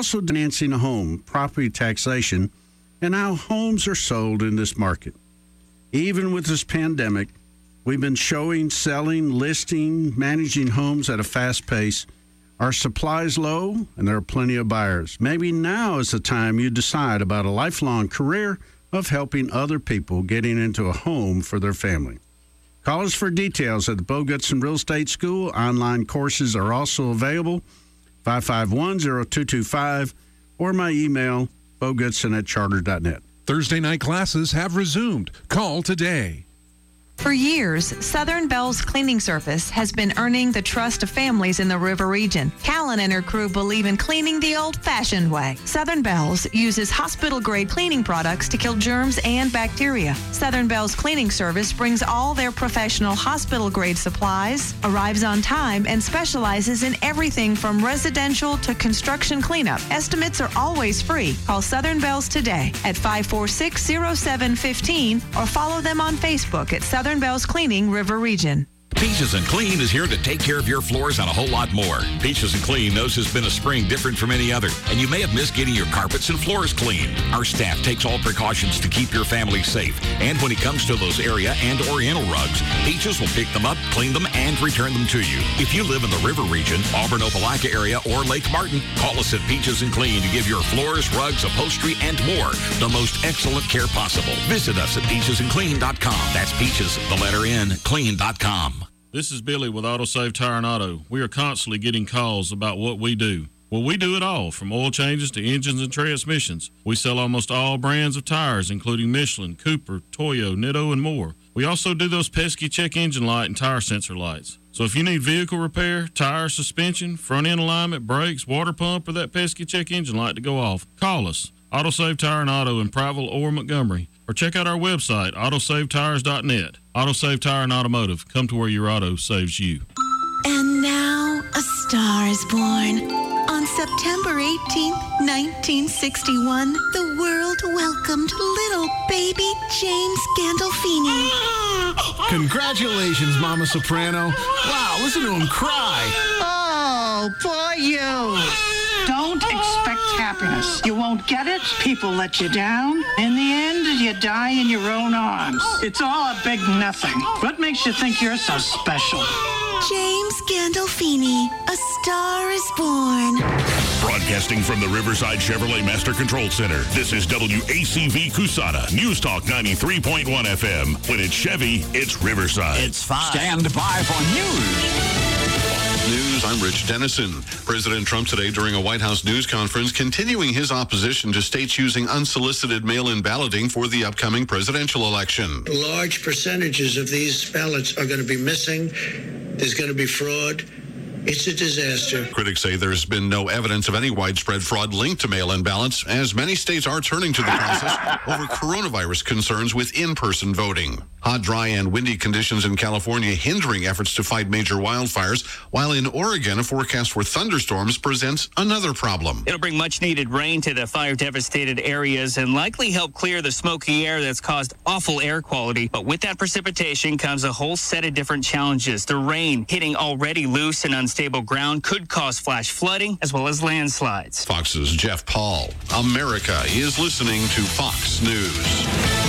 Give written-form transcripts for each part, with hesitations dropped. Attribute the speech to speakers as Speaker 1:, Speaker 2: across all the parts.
Speaker 1: also financing a home, property taxation, and how homes are sold in this market. Even with this pandemic, we've been showing, selling, listing, managing homes at a fast pace. Our supply is low, and there are plenty of buyers. Maybe now is the time you decide about a lifelong career of helping other people getting into a home for their family. Call us for details at the Bo Goodson Real Estate School. Online courses are also available, 551-0225, or my email, bogoodson@charter.net.
Speaker 2: Thursday night classes have resumed. Call today.
Speaker 3: For years, Southern Bell's cleaning service has been earning the trust of families in the river region. Callan and her crew believe in cleaning the old-fashioned way. Southern Bell's uses hospital-grade cleaning products to kill germs and bacteria. Southern Bell's cleaning service brings all their professional hospital-grade supplies, arrives on time, and specializes in everything from residential to construction cleanup. Estimates are always free. Call Southern Bell's today at 546-0715 or follow them on Facebook at Southern Bell's Cleaning River Region.
Speaker 4: Peaches and Clean is here to take care of your floors and a whole lot more. Peaches and Clean knows it's been a spring different from any other, and you may have missed getting your carpets and floors clean. Our staff takes all precautions to keep your family safe, and when it comes to those area and oriental rugs, Peaches will pick them up, clean them, and return them to you. If you live in the River Region, Auburn, Opelika area, or Lake Martin, call us at Peaches and Clean to give your floors, rugs, upholstery, and more the most excellent care possible. Visit us at peachesandclean.com. That's Peaches, the letter N, clean.com.
Speaker 5: This is Billy with AutoSave Tire and Auto. We are constantly getting calls about what we do. Well, we do it all, from oil changes to engines and transmissions. We sell almost all brands of tires, including Michelin, Cooper, Toyo, Nitto, and more. We also do those pesky check engine light and tire sensor lights. So if you need vehicle repair, tire, suspension, front end alignment, brakes, water pump, or that pesky check engine light to go off, call us. AutoSave Tire and Auto in Prattville or Montgomery. Or check out our website, autosavetires.net. AutoSave Tire and Automotive. Come to where your auto saves you.
Speaker 6: And now a star is born. On September 18th, 1961, the world welcomed little baby James Gandolfini.
Speaker 7: Congratulations, Mama Soprano. Wow, listen to him cry.
Speaker 8: Oh, poor you. Don't expect happiness. You won't get it. People let you down. In the end, you die in your own arms. It's all a big nothing. What makes you think you're so special?
Speaker 6: James Gandolfini, a star is born.
Speaker 4: Broadcasting from the Riverside Chevrolet Master Control Center, this is WACV Cusana, News Talk 93.1 FM. When it's Chevy, it's Riverside.
Speaker 9: It's 5. Stand by for news.
Speaker 10: News, I'm Rich Dennison. President Trump today during a White House news conference continuing his opposition to states using unsolicited mail-in balloting for the upcoming presidential election.
Speaker 11: Large percentages of these ballots are going to be missing. There's going to be fraud. It's a disaster.
Speaker 10: Critics say there's been no evidence of any widespread fraud linked to mail-in ballots, as many states are turning to the process over coronavirus concerns with in-person voting. Hot, dry, and windy conditions in California hindering efforts to fight major wildfires, while in Oregon, a forecast for thunderstorms presents another problem.
Speaker 12: It'll bring much-needed rain to the fire-devastated areas and likely help clear the smoky air that's caused awful air quality. But with that precipitation comes a whole set of different challenges. The rain hitting already loose and unstable ground could cause flash flooding as well as landslides.
Speaker 10: Fox's Jeff Paul. America is listening to Fox News.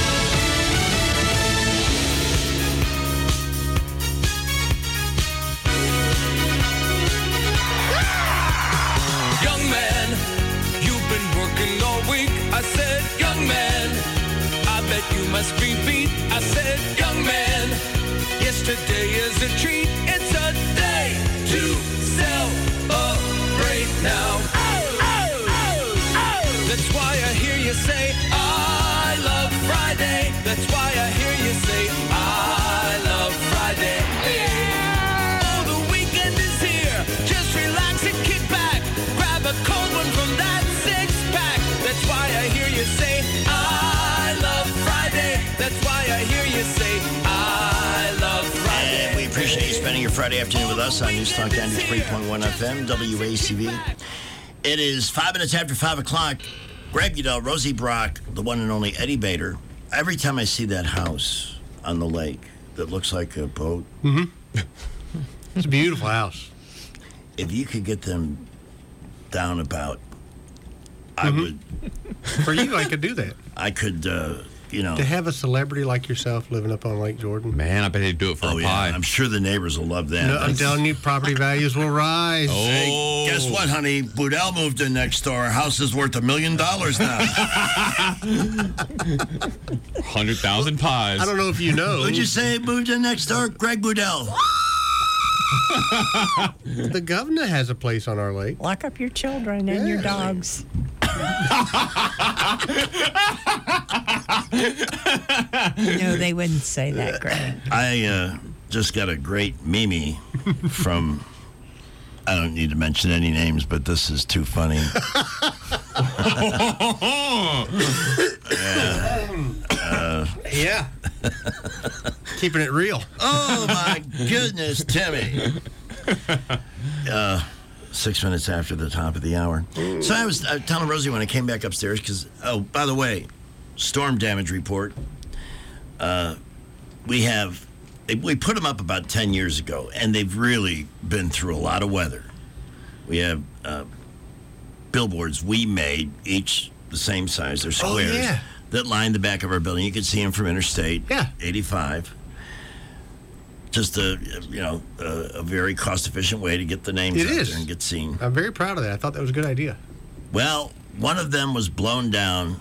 Speaker 13: Young man, you've been working all week. I said, young man, I bet you must be beat. I said, young man, yesterday is a treat. It's a day to celebrate now. Oh, oh, oh, oh. That's why I hear you say, I love Friday. That's why I hear you say, I love Friday. Yeah. Oh, the weekend is here. Just relax and kick back. Grab a cold one from that six-pack. That's why I hear you say, I love Friday. That's why I hear you say, I love Friday.
Speaker 9: And we appreciate you spending your Friday afternoon with us on News Talk 93.1 FM, WACV. It is 5 minutes after 5 o'clock. Greg Udell, Rosie Brock, the one and only Eddie Bader. Every time I see that house on the lake that looks like a boat.
Speaker 7: Mm-hmm. It's a beautiful house.
Speaker 9: If you could get them down about I would.
Speaker 14: For you, I could do that.
Speaker 9: I could, you know.
Speaker 14: To have a celebrity like yourself living up on Lake Jordan.
Speaker 15: Man, I bet they'd do it for a pie.
Speaker 9: I'm sure the neighbors will love that.
Speaker 14: No, I'm telling you, property values will rise.
Speaker 15: Oh.
Speaker 9: Hey, guess what, honey? Boudel moved in next door. Our house is worth $1 million now.
Speaker 15: 100,000 pies.
Speaker 14: I don't know if you know.
Speaker 9: Who'd you say moved in next door? Greg Boudel.
Speaker 14: The governor has a place on our lake.
Speaker 16: Lock up your children and your dogs. No, they wouldn't say that, Greg.
Speaker 9: I just got a great Mimi from, I don't need to mention any names, but this is too funny.
Speaker 14: Yeah. Keeping it real.
Speaker 9: Oh, my goodness, Timmy. 6 minutes after the top of the hour. So I was telling Rosie when I came back upstairs, because, oh, by the way, storm damage report. We put them up about 10 years ago, and they've really been through a lot of weather. We have billboards we made, each the same size. They're squares that line the back of our building. You can see them from Interstate 85. Just a very cost-efficient way to get the names out there and get seen.
Speaker 14: I'm very proud of that. I thought that was a good idea.
Speaker 9: Well, one of them was blown down.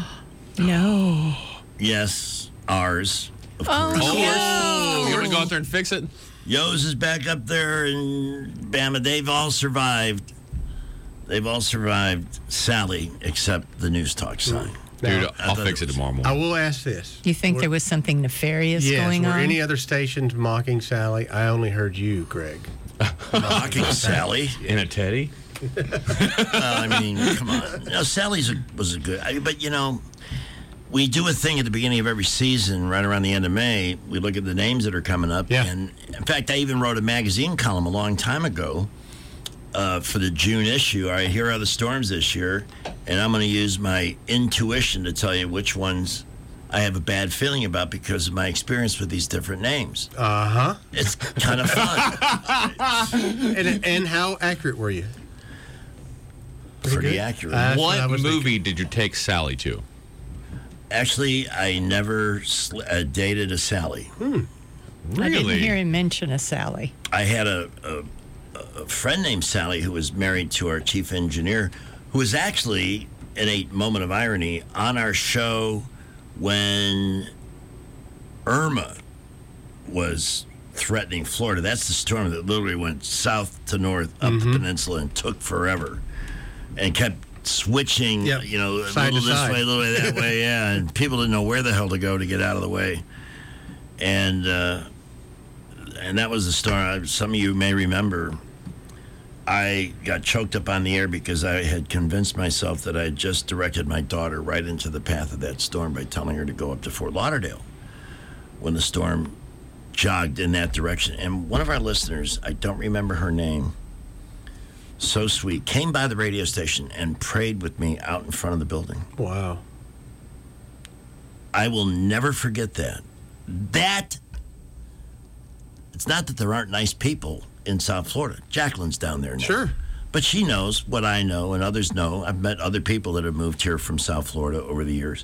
Speaker 16: No.
Speaker 9: Yes, ours. Of course.
Speaker 15: Oh, you want to go out there and fix it?
Speaker 9: Yo's is back up there in Bama. They've all survived. They've all survived Sally, except the News Talk sign.
Speaker 15: Dude, I'll fix it tomorrow morning.
Speaker 14: I will ask this.
Speaker 16: You think there was something nefarious going on?
Speaker 14: Were any other stations mocking Sally? I only heard you, Greg.
Speaker 9: Mocking Sally?
Speaker 15: In a teddy?
Speaker 9: I mean, come on. No, Sally's was a good... but, you know, we do a thing at the beginning of every season, right around the end of May. We look at the names that are coming up. Yeah. And, in fact, I even wrote a magazine column a long time ago for the June issue. All right, here are the storms this year, and I'm going to use my intuition to tell you which ones I have a bad feeling about because of my experience with these different names.
Speaker 14: Uh-huh.
Speaker 9: It's kind of fun.
Speaker 14: And how accurate were you?
Speaker 9: Pretty accurate.
Speaker 15: What movie did you take Sally to?
Speaker 9: Actually, I never dated a Sally.
Speaker 15: Really?
Speaker 16: I didn't hear him mention a Sally.
Speaker 9: I had a friend named Sally who was married to our chief engineer, who was actually, in a moment of irony, on our show when Irma was threatening Florida. That's the storm that literally went south to north up the peninsula and took forever and kept switching, a little this way, a little way, that way, and people didn't know where the hell to go to get out of the way. And that was the storm. Some of you may remember I got choked up on the air because I had convinced myself that I had just directed my daughter right into the path of that storm by telling her to go up to Fort Lauderdale when the storm jogged in that direction. And one of our listeners, I don't remember her name, so sweet, came by the radio station and prayed with me out in front of the building.
Speaker 14: Wow.
Speaker 9: I will never forget that. It's not that there aren't nice people in South Florida. Jacqueline's down there now.
Speaker 14: Sure.
Speaker 9: But she knows what I know and others know. I've met other people that have moved here from South Florida over the years.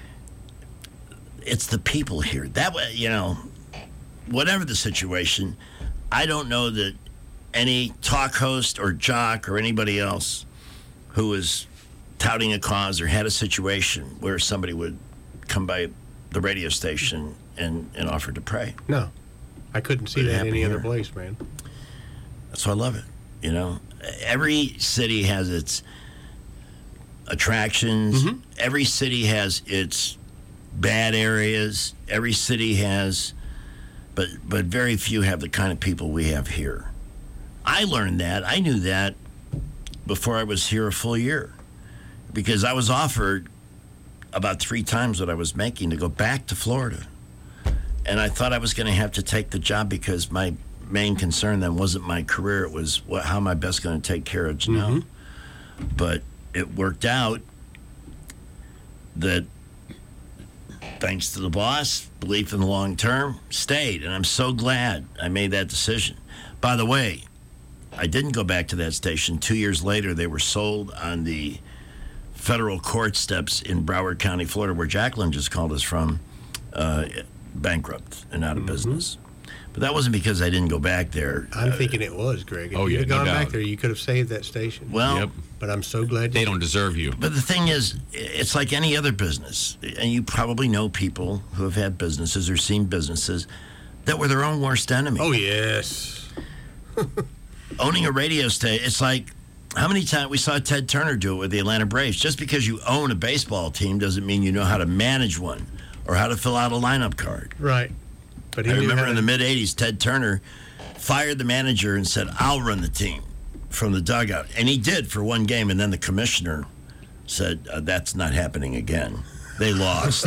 Speaker 9: It's the people here. That way, whatever the situation, I don't know that any talk host or jock or anybody else who was touting a cause or had a situation where somebody would come by the radio station and offer to pray.
Speaker 14: No. I couldn't see that any other place, man.
Speaker 9: That's why I love it. Every city has its attractions. Every city has its bad areas. Every city has, but very few have the kind of people we have here. I learned that. I knew that before I was here a full year because I was offered about 3 times what I was making to go back to Florida. And I thought I was going to have to take the job because my main concern then wasn't my career. It was how am I best going to take care of Janelle? But it worked out that thanks to the boss, belief in the long term, stayed. And I'm so glad I made that decision. By the way, I didn't go back to that station. 2 years later, they were sold on the federal court steps in Broward County, Florida, where Jacqueline just called us from, bankrupt and out of business. But that wasn't because I didn't go back there.
Speaker 14: I'm thinking it was, Greg. If you had gone back there, you could have saved that station.
Speaker 9: Well,
Speaker 14: but I'm so glad
Speaker 15: they don't deserve you.
Speaker 9: But the thing is, it's like any other business, and you probably know people who have had businesses or seen businesses that were their own worst enemy.
Speaker 14: Oh, yes.
Speaker 9: Owning a radio station, it's like how many times we saw Ted Turner do it with the Atlanta Braves. Just because you own a baseball team doesn't mean you know how to manage one or how to fill out a lineup card.
Speaker 14: Right. But
Speaker 9: I remember in the mid-'80s, Ted Turner fired the manager and said, I'll run the team from the dugout. And he did for one game, and then the commissioner said, that's not happening again. They lost.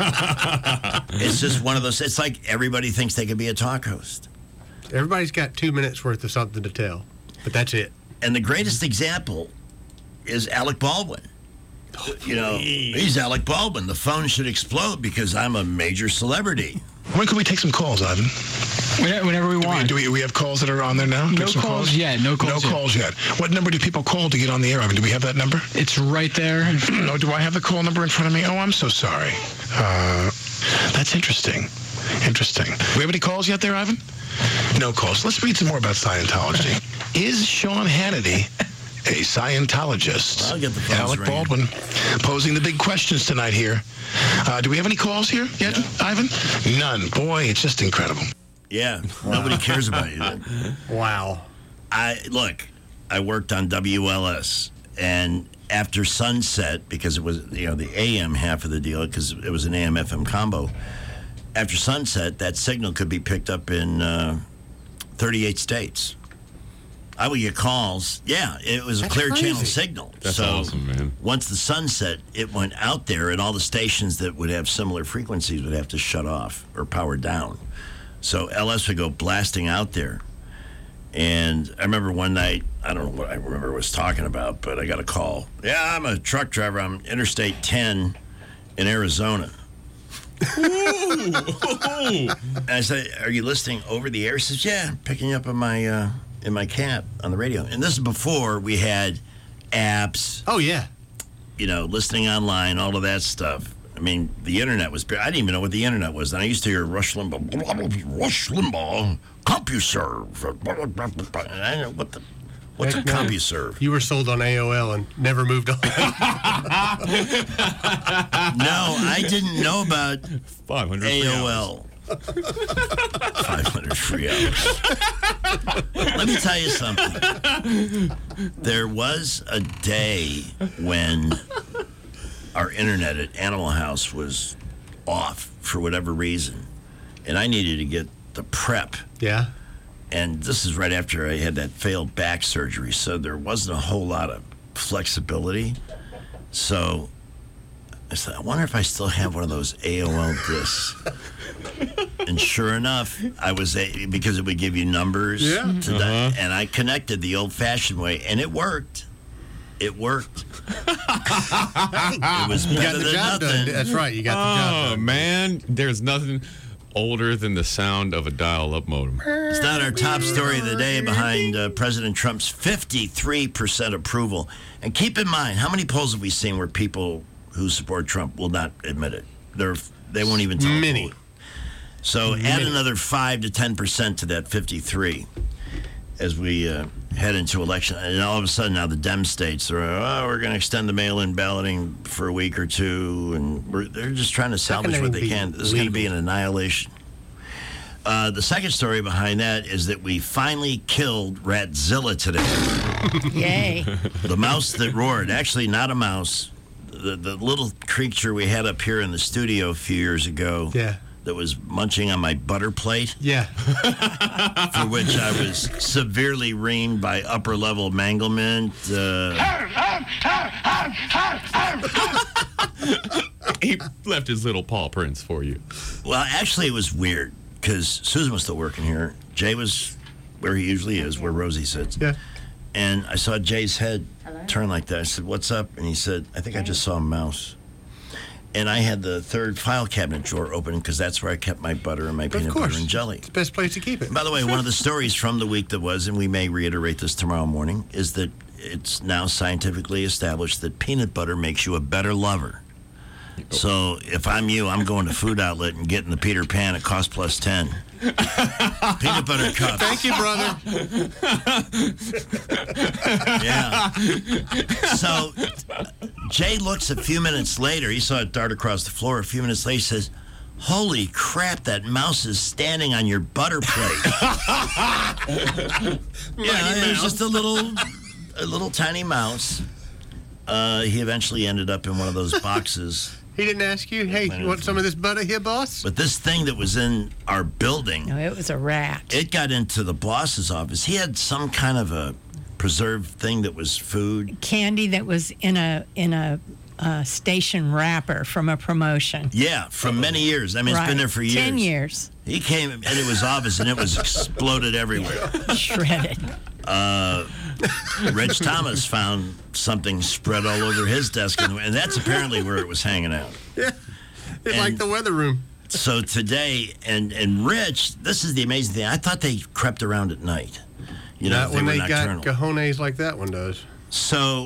Speaker 9: It's just one of those, it's like everybody thinks they can be a talk host.
Speaker 14: Everybody's got 2 minutes worth of something to tell, but that's it.
Speaker 9: And the greatest example is Alec Baldwin. You know, he's Alec Baldwin. The phone should explode because I'm a major celebrity.
Speaker 17: When can we take some calls, Ivan?
Speaker 18: Whenever we want.
Speaker 17: Do we have calls that are on there now?
Speaker 18: No calls yet. No calls yet.
Speaker 17: What number do people call to get on the air, Ivan? Do we have that number?
Speaker 18: It's right there.
Speaker 17: No, do I have the call number in front of me? Oh, I'm so sorry. That's interesting. Interesting. Do we have any calls yet there, Ivan? No calls. Let's read some more about Scientology. Is Sean Hannity a Scientologist?
Speaker 9: I'll get the phones
Speaker 17: Alec
Speaker 9: ringing.
Speaker 17: Baldwin posing the big questions tonight here. Do we have any calls here yet, Ivan? None. Boy, it's just incredible.
Speaker 9: Yeah, nobody cares about you then.
Speaker 14: Wow.
Speaker 9: I worked on WLS, and after sunset, because it was the AM half of the deal, because it was an AM FM combo. After sunset, that signal could be picked up in 38 states. I would get calls. Yeah, it was a clear channel signal.
Speaker 15: That's awesome, man.
Speaker 9: Once the sun set, it went out there, and all the stations that would have similar frequencies would have to shut off or power down. So LS would go blasting out there. And I remember one night, I don't know what I remember was talking about, but I got a call. Yeah, I'm a truck driver. I'm Interstate 10 in Arizona. And I said, are you listening over the air? He says, yeah, I'm picking you up in my cab on the radio. And this is before we had apps.
Speaker 14: Oh, yeah.
Speaker 9: Listening online, all of that stuff. I mean, the internet was... I didn't even know what the internet was. And I used to hear Rush Limbaugh, CompuServe. And I didn't know what's a CompuServe?
Speaker 14: You were sold on AOL and never moved on.
Speaker 9: No, I didn't know about
Speaker 15: 500
Speaker 9: AOL. 500 free hours. Let me tell you something. There was a day when our internet at Animal House was off for whatever reason, and I needed to get the prep.
Speaker 14: Yeah.
Speaker 9: And this is right after I had that failed back surgery, so there wasn't a whole lot of flexibility. So I said, I wonder if I still have one of those AOL discs. And sure enough, I was because it would give you numbers to that, and I connected the old-fashioned way, and it worked. It worked. It was better than nothing.
Speaker 14: That's right. You got the job done.
Speaker 15: Oh, man. There's nothing older than the sound of a dial-up modem.
Speaker 9: It's not our top story of the day behind President Trump's 53% approval. And keep in mind, how many polls have we seen where people who support Trump will not admit it? They won't even tell.
Speaker 14: Many.
Speaker 9: So add another 5 to 10% to that 53 as we head into election. And all of a sudden now the Dem states are, we're going to extend the mail-in balloting for a week or two. And they're just trying to salvage what they can. This is going to be an annihilation. The second story behind that is that we finally killed Ratzilla today.
Speaker 16: Yay.
Speaker 9: The mouse that roared. Actually, not a mouse. The little creature we had up here in the studio a few years ago.
Speaker 14: Yeah.
Speaker 9: That was munching on my butter plate.
Speaker 14: Yeah.
Speaker 9: For which I was severely reamed by upper-level manglement.
Speaker 15: He left his little paw prints for you.
Speaker 9: Well, actually, it was weird, because Susan was still working here. Jay was where he usually is, where Rosie sits.
Speaker 14: Yeah.
Speaker 9: And I saw Jay's head turn like that. I said, what's up? And he said, I think I just saw a mouse. And I had the third file cabinet drawer open because that's where I kept my butter and my peanut butter and jelly.
Speaker 14: It's the best place to keep it.
Speaker 9: By the way, one of the stories from the week that was, and we may reiterate this tomorrow morning, is that it's now scientifically established that peanut butter makes you a better lover. So if I'm you, I'm going to Food Outlet and getting the Peter Pan at cost plus 10. Peanut butter cups.
Speaker 14: Thank you, brother.
Speaker 9: Yeah. So Jay looks a few minutes later. He saw it dart across the floor. A few minutes later, he says, "Holy crap, that mouse is standing on your butter plate." Yeah, it was just a little tiny mouse. He eventually ended up in one of those boxes.
Speaker 14: He didn't ask you, hey, you want some of this butter here, boss?
Speaker 9: But this thing that was in our building...
Speaker 16: No, it was a rat.
Speaker 9: It got into the boss's office. He had some kind of a preserved thing that was food.
Speaker 16: Candy that was in a station wrapper from a promotion.
Speaker 9: Yeah, from many years. I mean, It's been there for years.
Speaker 16: 10 years.
Speaker 9: He came, and it was obvious, and it was exploded everywhere.
Speaker 16: Shredded.
Speaker 9: Rich Thomas found something spread all over his desk, and that's apparently where it was hanging out.
Speaker 14: Yeah, it's like the weather room.
Speaker 9: So today, and Rich, this is the amazing thing. I thought they crept around at night. You know,
Speaker 14: Not when they got
Speaker 9: nocturnal.
Speaker 14: cojones like that one does.
Speaker 9: So,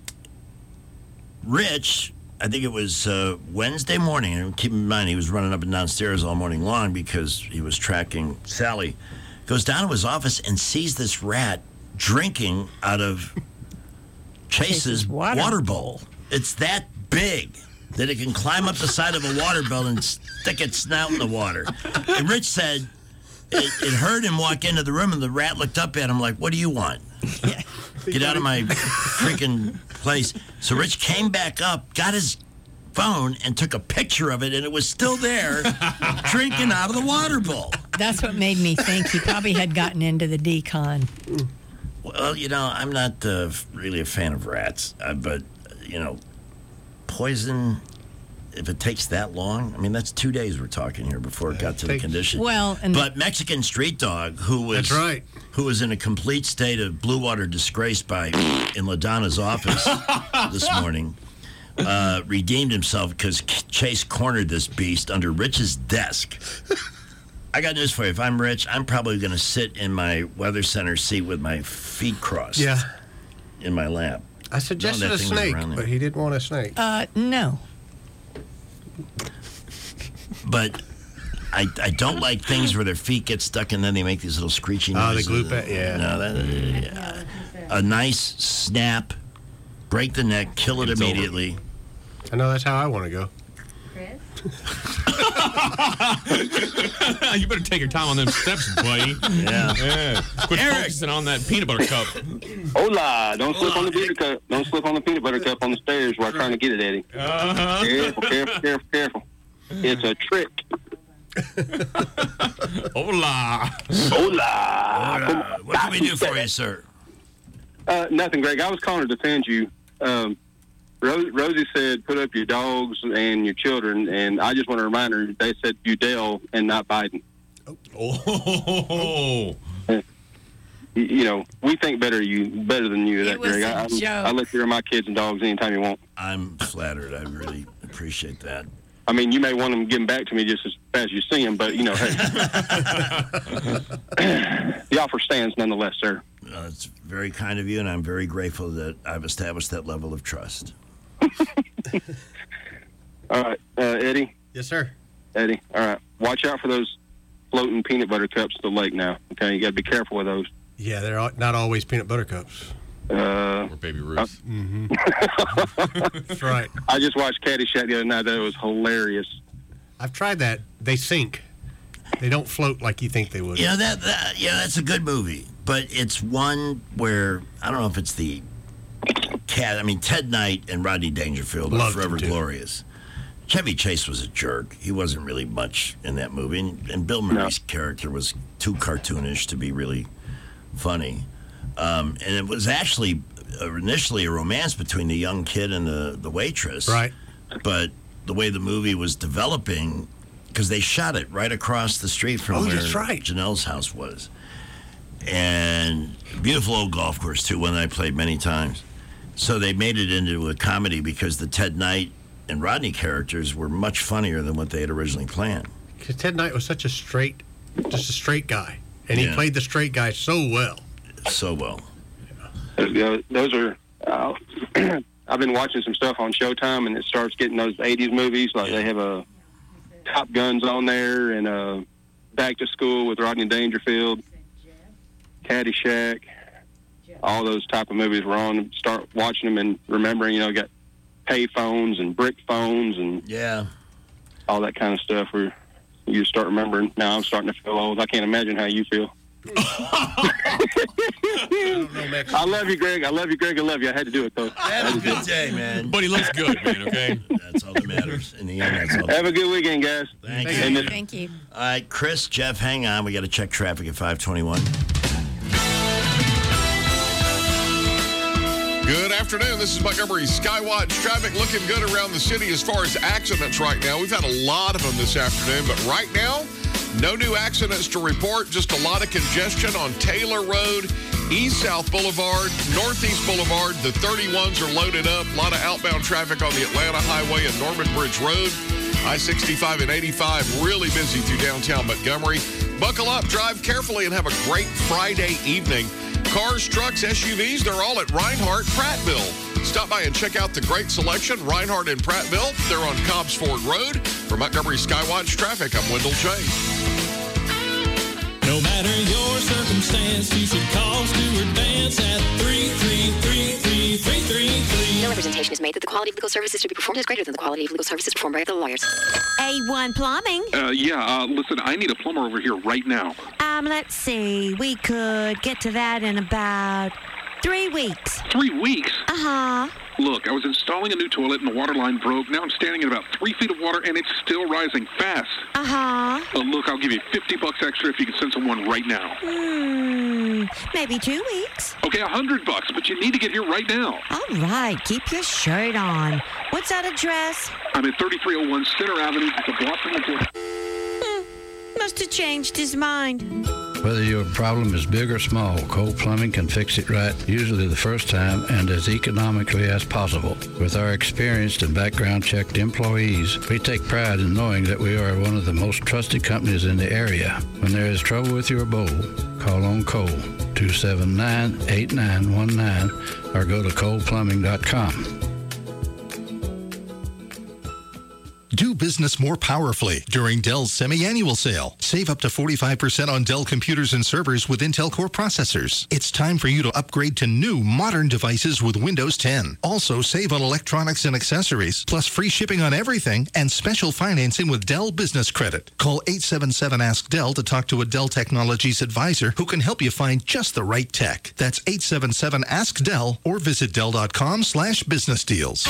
Speaker 9: Rich, I think it was Wednesday morning, and keep in mind he was running up and downstairs all morning long because he was tracking Sally, goes down to his office and sees this rat drinking out of Chase's water bowl. It's that big that it can climb up the side of a water bowl and stick its snout in the water. And Rich said it heard him walk into the room, and the rat looked up at him like, "What do you want? Get out of my freaking place." So Rich came back up, got his phone, and took a picture of it, and it was still there, drinking out of the water bowl.
Speaker 16: That's what made me think he probably had gotten into the decon.
Speaker 9: Well, you know, I'm not really a fan of rats, but, you know, poison, if it takes that long, I mean, that's 2 days we're talking here before it got to the condition.
Speaker 16: Well,
Speaker 9: but Mexican Street Dog, who was who was in a complete state of blue water disgrace in LaDonna's office this morning, redeemed himself because Chase cornered this beast under Rich's desk. I got news for you. If I'm Rich, I'm probably going to sit in my weather center seat with my feet crossed.
Speaker 14: Yeah.
Speaker 9: In my lap.
Speaker 14: I suggested a snake, but he didn't want a snake.
Speaker 16: No.
Speaker 9: But I don't like things where their feet get stuck and then they make these little screeching noises.
Speaker 14: Oh, the glue pad, yeah.
Speaker 9: No, a nice snap, break the neck, kill it immediately.
Speaker 14: I know that's how I want to go.
Speaker 15: You better take your time on them steps, buddy.
Speaker 9: Yeah.
Speaker 15: Quit focusing on that peanut butter cup.
Speaker 19: Hola! Don't slip on the peanut cup. Don't slip on the peanut butter cup on the stairs while trying to get it, Eddie. Careful. It's a trick.
Speaker 15: Hola!
Speaker 9: What can we do for you, sir?
Speaker 19: Nothing, Greg. I was calling to defend you. Rosie said, put up your dogs and your children, and I just want to remind her, they said Udell and not Biden.
Speaker 15: Oh.
Speaker 19: You know, we think better than you, that, Greg. I let you hear my kids and dogs anytime you want.
Speaker 9: I'm flattered. I really appreciate that.
Speaker 19: I mean, you may want them getting back to me just as fast as you see them, but, you know, hey. The offer stands nonetheless, sir.
Speaker 9: It's very kind of you, and I'm very grateful that I've established that level of trust.
Speaker 19: All right, Eddie?
Speaker 14: Yes, sir.
Speaker 19: Eddie, all right. Watch out for those floating peanut butter cups at the lake now, okay? You got to be careful with those.
Speaker 14: Yeah, they're not always peanut butter cups.
Speaker 15: Or Baby Ruth.
Speaker 14: That's right.
Speaker 19: I just watched Caddyshack the other night. That was hilarious.
Speaker 14: I've tried that. They sink. They don't float like you think they would.
Speaker 9: You know, that's a good movie. But it's one where, I don't know if it's the cat. I mean, Ted Knight and Rodney Dangerfield are forever glorious. Chevy Chase was a jerk. He wasn't really much in that movie. And Bill Murray's character was too cartoonish to be really funny. And it was actually initially a romance between the young kid and the waitress.
Speaker 14: Right.
Speaker 9: But the way the movie was developing, because they shot it right across the street from where Janelle's house was. And beautiful old golf course, too, one that I played many times. So they made it into a comedy because the Ted Knight and Rodney characters were much funnier than what they had originally planned.
Speaker 14: Because Ted Knight was such a straight guy. And he played the straight guy so well.
Speaker 9: So well.
Speaker 19: Those are. I've been watching some stuff on Showtime, and it starts getting those 80s movies. Like they have Top Guns on there, and Back to School with Rodney Dangerfield, Caddyshack. All those type of movies were on. Start watching them and remembering, got pay phones and brick phones and all that kind of stuff where you start remembering. Now I'm starting to feel old. I can't imagine how you feel. I love you, Greg. I love you. I had to do it, though.
Speaker 9: Have a good day, man.
Speaker 15: But he looks good, man, okay?
Speaker 9: That's all that matters. In the end, that's all.
Speaker 19: Have a good weekend, guys.
Speaker 9: Thank
Speaker 16: you. Thank you.
Speaker 9: All right, Chris, Jeff, hang on. We got to check traffic at 521.
Speaker 20: Good afternoon. This is Montgomery Skywatch. Traffic looking good around the city as far as accidents right now. We've had a lot of them this afternoon, but right now, no new accidents to report. Just a lot of congestion on Taylor Road, East-South Boulevard, Northeast Boulevard. The 31s are loaded up. A lot of outbound traffic on the Atlanta Highway and Norman Bridge Road. I-65 and 85 really busy through downtown Montgomery. Buckle up, drive carefully, and have a great Friday evening. Cars, trucks, SUVs, they're all at Reinhardt Prattville. Stop by and check out the great selection, Reinhardt and Prattville. They're on Cobbs Ford Road. For Montgomery Skywatch Traffic, I'm Wendell Chase.
Speaker 13: No matter your circumstance, you should call Stuart Vance at 333-3333.
Speaker 21: No representation is made that the quality of legal services to be performed is greater than the quality of legal services performed by other lawyers.
Speaker 6: A1 Plumbing.
Speaker 22: Listen, I need a plumber over here right now.
Speaker 6: Let's see. We could get to that in about 3 weeks.
Speaker 22: 3 weeks?
Speaker 6: Uh-huh.
Speaker 22: Look, I was installing a new toilet and the water line broke. Now I'm standing in about 3 feet of water and it's still rising fast.
Speaker 6: Uh-huh.
Speaker 22: Look, I'll give you $50 extra if you can send someone right now.
Speaker 6: Maybe 2 weeks.
Speaker 22: Okay, $100, but you need to get here right now.
Speaker 6: All right, keep your shirt on. What's that address?
Speaker 22: I'm at 3301 Center Avenue. It's a block from the door.
Speaker 6: Must have changed his mind.
Speaker 23: Whether your problem is big or small, Cole Plumbing can fix it right, usually the first time and as economically as possible. With our experienced and background-checked employees, we take pride in knowing that we are one of the most trusted companies in the area. When there is trouble with your bowl, call on Cole, 279-8919, or go to coleplumbing.com.
Speaker 24: Do business more powerfully during Dell's semi-annual sale. Save up to 45% on Dell computers and servers with Intel Core processors. It's time for you to upgrade to new modern devices with Windows 10. Also, save on electronics and accessories, plus free shipping on everything and special financing with Dell Business Credit. Call 877-ASK-DELL to talk to a Dell Technologies advisor who can help you find just the right tech. That's 877-ASK-DELL or visit Dell.com/business deals.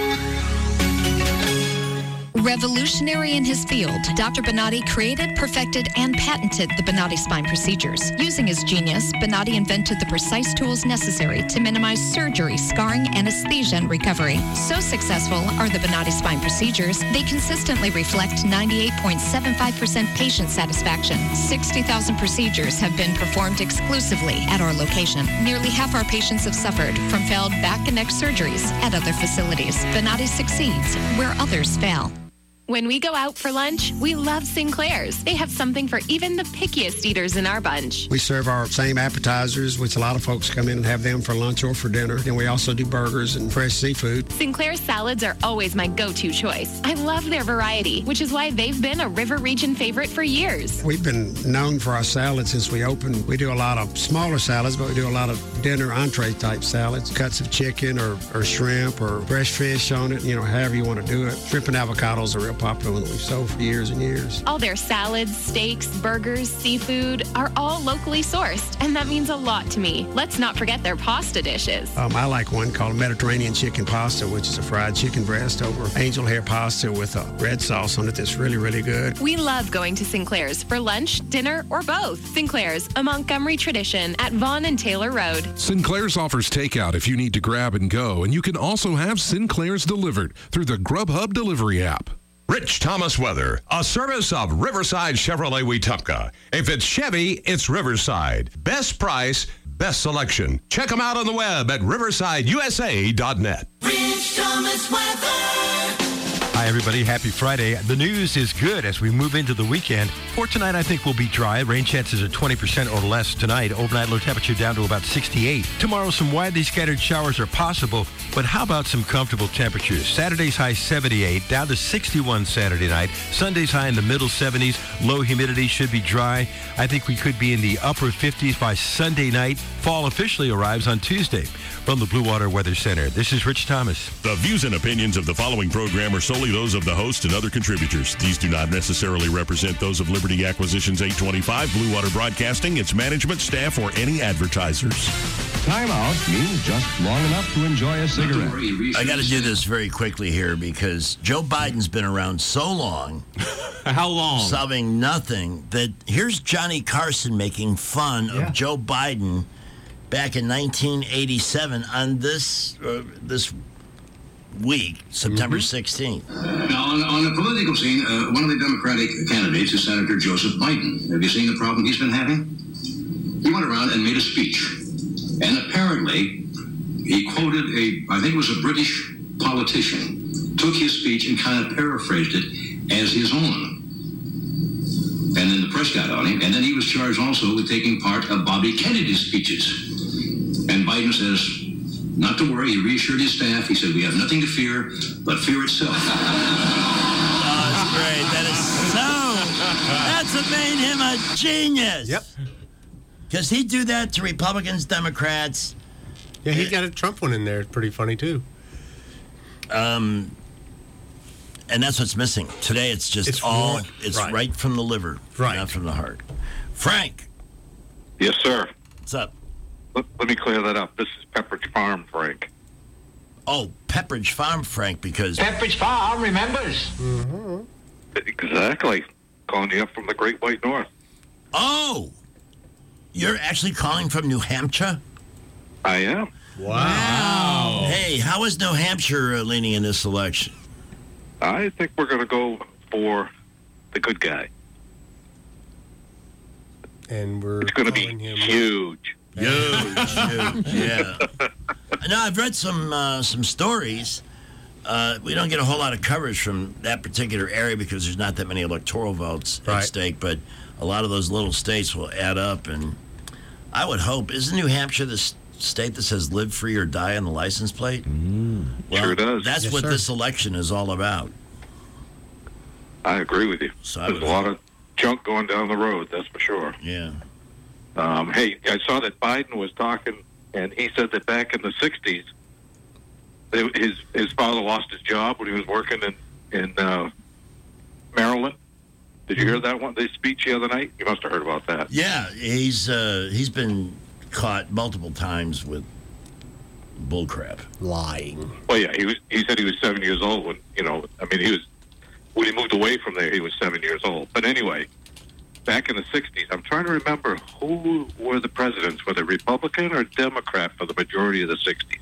Speaker 25: Revolutionary in his field, Dr. Bonatti created, perfected, and patented the Bonatti spine procedures. Using his genius, Bonatti invented the precise tools necessary to minimize surgery, scarring, anesthesia, and recovery. So successful are the Bonatti spine procedures, they consistently reflect 98.75% patient satisfaction. 60,000 procedures have been performed exclusively at our location. Nearly half our patients have suffered from failed back and neck surgeries at other facilities. Bonatti succeeds where others fail.
Speaker 26: When we go out for lunch, we love Sinclair's. They have something for even the pickiest eaters in our bunch.
Speaker 27: We serve our same appetizers, which a lot of folks come in and have them for lunch or for dinner. And we also do burgers and fresh seafood.
Speaker 26: Sinclair's salads are always my go-to choice. I love their variety, which is why they've been a River Region favorite for years.
Speaker 27: We've been known for our salads since we opened. We do a lot of smaller salads, but we do a lot of dinner entree type salads, cuts of chicken or shrimp or fresh fish on it, however you want to do it. Shrimp and avocados are real popular one that we've sold for years and years.
Speaker 26: All their salads, steaks, burgers, seafood are all locally sourced, and that means a lot to me. Let's not forget their pasta dishes.
Speaker 27: I like one called Mediterranean chicken pasta, which is a fried chicken breast over angel hair pasta with a red sauce on it that's really, really good.
Speaker 26: We love going to Sinclair's for lunch, dinner, or both. Sinclair's, a Montgomery tradition at Vaughn and Taylor Road.
Speaker 2: Sinclair's offers takeout if you need to grab and go, and you can also have Sinclair's delivered through the Grubhub delivery app.
Speaker 28: Rich Thomas Weather, a service of Riverside Chevrolet Wetumpka. If it's Chevy, it's Riverside. Best price, best selection. Check them out on the web at riversideusa.net.
Speaker 13: Rich Thomas Weather.
Speaker 29: Hi,
Speaker 1: everybody. Happy Friday. The news is good as we move into the weekend. For tonight, I think we'll be dry. Rain chances are 20% or less tonight. Overnight low temperature down to about 68. Tomorrow, some widely scattered showers are possible, but how about some comfortable temperatures? Saturday's high 78, down to 61 Saturday night. Sunday's high in the middle 70s. Low humidity, should be dry. I think we could be in the upper 50s by Sunday night. Fall officially arrives on Tuesday. From the Blue Water Weather Center, this is Rich Thomas.
Speaker 3: The views and opinions of the following program are solely those of the host and other contributors. These do not necessarily represent those of Liberty Acquisitions 825, Blue Water Broadcasting, its management, staff, or any advertisers.
Speaker 4: Time out means just long enough to enjoy a cigarette.
Speaker 9: I got to do this very quickly here because Joe Biden's been around so long.
Speaker 15: How long?
Speaker 9: Solving nothing. That here's Johnny Carson making fun of Joe Biden back in 1987 on this week, September 16th.
Speaker 5: Now, on the political scene, one of the Democratic candidates is Senator Joseph Biden. Have you seen the problem he's been having? He went around and made a speech. And apparently, he quoted I think it was a British politician, took his speech and kind of paraphrased it as his own. And then the press got on him, and then he was charged also with taking part of Bobby Kennedy's speeches. And Biden says, not to worry, he reassured his staff. He said, we have nothing to fear but fear itself.
Speaker 9: Oh, that's great. That's what made him a genius.
Speaker 14: Yep.
Speaker 9: Because he'd do that to Republicans, Democrats.
Speaker 14: Yeah, he got a Trump one in there. It's pretty funny, too.
Speaker 9: And that's what's missing. Today, it's right from the liver, not from the heart. Frank.
Speaker 8: Yes, sir.
Speaker 9: What's up?
Speaker 8: Let me clear that up. This is Pepperidge Farm, Frank.
Speaker 9: Oh, Pepperidge Farm, Frank, because...
Speaker 8: Pepperidge Farm remembers.
Speaker 14: Mm-hmm.
Speaker 8: Exactly. Calling you up from the Great White North.
Speaker 9: Oh! You're actually calling from New Hampshire?
Speaker 8: I am.
Speaker 9: Wow. Hey, how is New Hampshire leaning in this election?
Speaker 8: I think we're going to go for the good guy.
Speaker 14: And
Speaker 8: it's going to be huge.
Speaker 9: Huge, yeah. Now, I've read some stories. We don't get a whole lot of coverage from that particular area because there's not that many electoral votes at stake, but a lot of those little states will add up, and I would hope, isn't New Hampshire the state that says live free or die on the license plate? Well,
Speaker 8: sure does.
Speaker 9: That's what this election is all about.
Speaker 8: I agree with you.
Speaker 9: So
Speaker 8: there's a lot of junk going down the road, that's for sure.
Speaker 9: Yeah.
Speaker 8: Hey, I saw that Biden was talking, and he said that back in the 60s, his father lost his job when he was working in Maryland. Did you hear that one? The speech the other night? You must have heard about that.
Speaker 9: Yeah, he's been caught multiple times with bullcrap,
Speaker 14: lying.
Speaker 8: Well, yeah, he said he was 7 years old when when he moved away from there, he was 7 years old. But anyway, back in the 60s, I'm trying to remember who were the presidents. Were they Republican or Democrat for the majority of the 60s?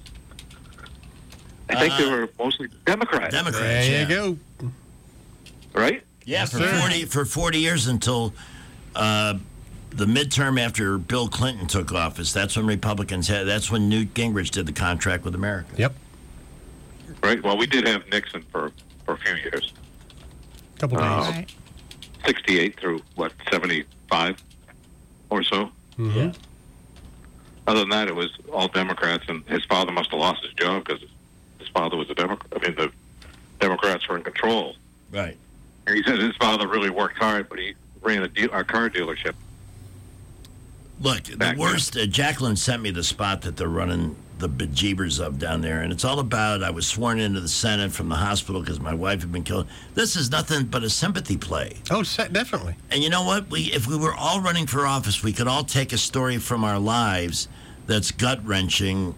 Speaker 8: I think they were mostly Democrats.
Speaker 9: Democrats,
Speaker 14: there you go.
Speaker 8: Right?
Speaker 9: Yeah, for 40 years until the midterm after Bill Clinton took office. That's when Republicans that's when Newt Gingrich did the contract with America.
Speaker 14: Yep.
Speaker 8: Right. Well, we did have Nixon for a few years.
Speaker 14: Couple days.
Speaker 8: 68 through, 75 or so?
Speaker 14: Mm-hmm.
Speaker 9: Yeah.
Speaker 8: Other than that, it was all Democrats, and his father must have lost his job because his father was a Democrat. I mean, the Democrats were in control.
Speaker 9: Right.
Speaker 8: And he said his father really worked hard, but he ran a car dealership.
Speaker 9: Look, the worst, Jacqueline sent me the spot that they're running the bejeebers of down there, and it's all about, I was sworn into the Senate from the hospital because my wife had been killed. This is nothing but a sympathy play.
Speaker 14: Oh, definitely.
Speaker 9: And you know what? If we were all running for office, we could all take a story from our lives that's gut-wrenching,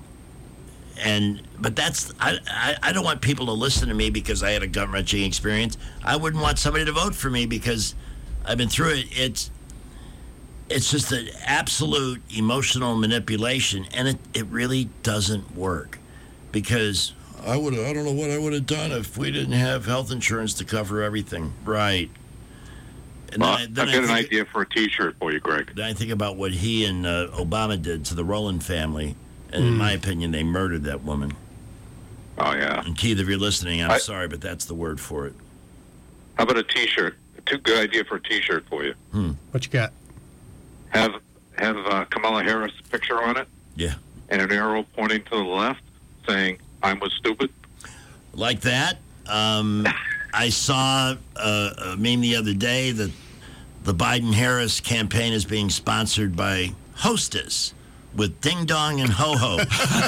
Speaker 9: but that's, I don't want people to listen to me because I had a gut-wrenching experience. I wouldn't want somebody to vote for me because I've been through it. It's just an absolute emotional manipulation, and it really doesn't work because I don't know what I would have done if we didn't have health insurance to cover everything. Right. And
Speaker 8: I've got an idea for a T-shirt for you, Greg.
Speaker 9: Then I think about what he and Obama did to the Rowland family, and in my opinion, they murdered that woman.
Speaker 8: Oh, yeah.
Speaker 9: And Keith, if you're listening, I'm sorry, but that's the word for it.
Speaker 8: How about a T-shirt? A good idea for a T-shirt for you.
Speaker 14: What you got?
Speaker 8: Have Kamala Harris' picture on it.
Speaker 9: Yeah.
Speaker 8: And an arrow pointing to the left saying, "I was stupid."
Speaker 9: Like that. I saw a meme the other day that the Biden-Harris campaign is being sponsored by Hostess with Ding Dong and Ho Ho.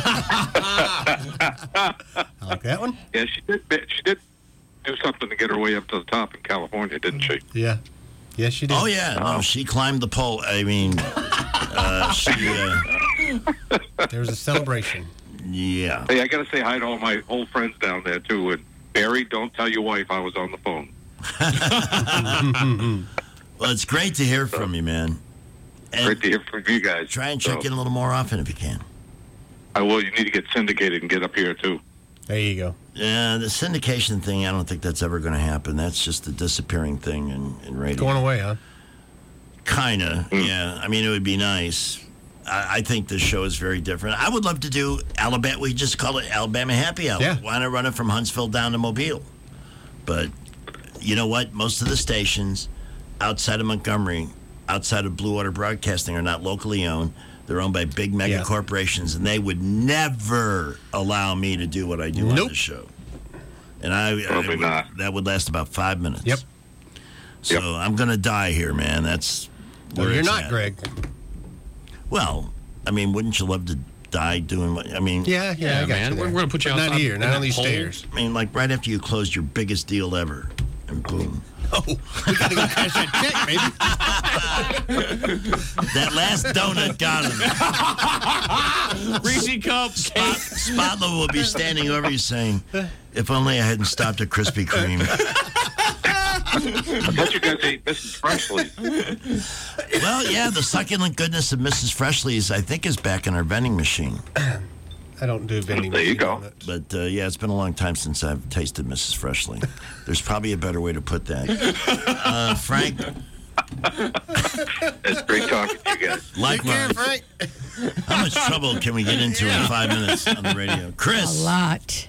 Speaker 14: I like that one.
Speaker 8: Yeah, she did do something to get her way up to the top in California, didn't she?
Speaker 14: Yeah. Yes, she did.
Speaker 9: Oh, yeah. No, she climbed the pole. I mean,
Speaker 14: there was a celebration.
Speaker 9: Yeah.
Speaker 8: Hey, I got to say hi to all my old friends down there, too. And Barry, don't tell your wife I was on the phone.
Speaker 9: Well, it's great to hear from you, man. And
Speaker 8: great to hear from you guys.
Speaker 9: Try and check in a little more often if you can.
Speaker 8: I will. You need to get syndicated and get up here, too.
Speaker 14: There you go.
Speaker 9: Yeah, the syndication thing, I don't think that's ever going to happen. That's just a disappearing thing in radio.
Speaker 14: Going away, huh?
Speaker 9: Kind of, yeah. I mean, it would be nice. I think this show is very different. I would love to do Alabama. We just call it Alabama Happy Hour.
Speaker 14: Yeah.
Speaker 9: Why not run it from Huntsville down to Mobile? But you know what? Most of the stations outside of Montgomery, outside of Blue Water Broadcasting, are not locally owned. They're owned by big mega corporations, and they would never allow me to do what I do on the show. And that would last about 5 minutes.
Speaker 14: Yep.
Speaker 9: So I'm going to die here, man. That's where
Speaker 14: Well, you're
Speaker 9: it's
Speaker 14: not,
Speaker 9: at.
Speaker 14: Greg.
Speaker 9: Well, I mean, wouldn't you love to die doing what? I mean,
Speaker 14: Yeah, I got
Speaker 15: man.
Speaker 14: you there.
Speaker 15: We're going to put you
Speaker 14: But
Speaker 15: outside.
Speaker 14: not here, not
Speaker 15: in
Speaker 14: on
Speaker 15: that
Speaker 14: these
Speaker 15: hole.
Speaker 14: stairs.
Speaker 9: I mean, like right after you closed your biggest deal ever, and boom.
Speaker 14: Oh, we got to go cash that check, baby.
Speaker 9: That last donut got him.
Speaker 15: Reese cup.
Speaker 9: Spotlow will be standing over you saying, "If only I hadn't stopped at Krispy Kreme."
Speaker 8: I bet you guys ate Mrs. Freshly's.
Speaker 9: Well, yeah, the succulent goodness of Mrs. Freshly's, I think, is back in our vending machine.
Speaker 14: I don't do vending.
Speaker 8: There you go.
Speaker 9: But yeah, it's been a long time since I've tasted Mrs. Freshly. There's probably a better way to put that. Frank?
Speaker 8: It's great talking to you guys.
Speaker 9: Likewise.
Speaker 14: Frank.
Speaker 9: How much trouble can we get into in 5 minutes on the radio? Chris?
Speaker 7: A lot.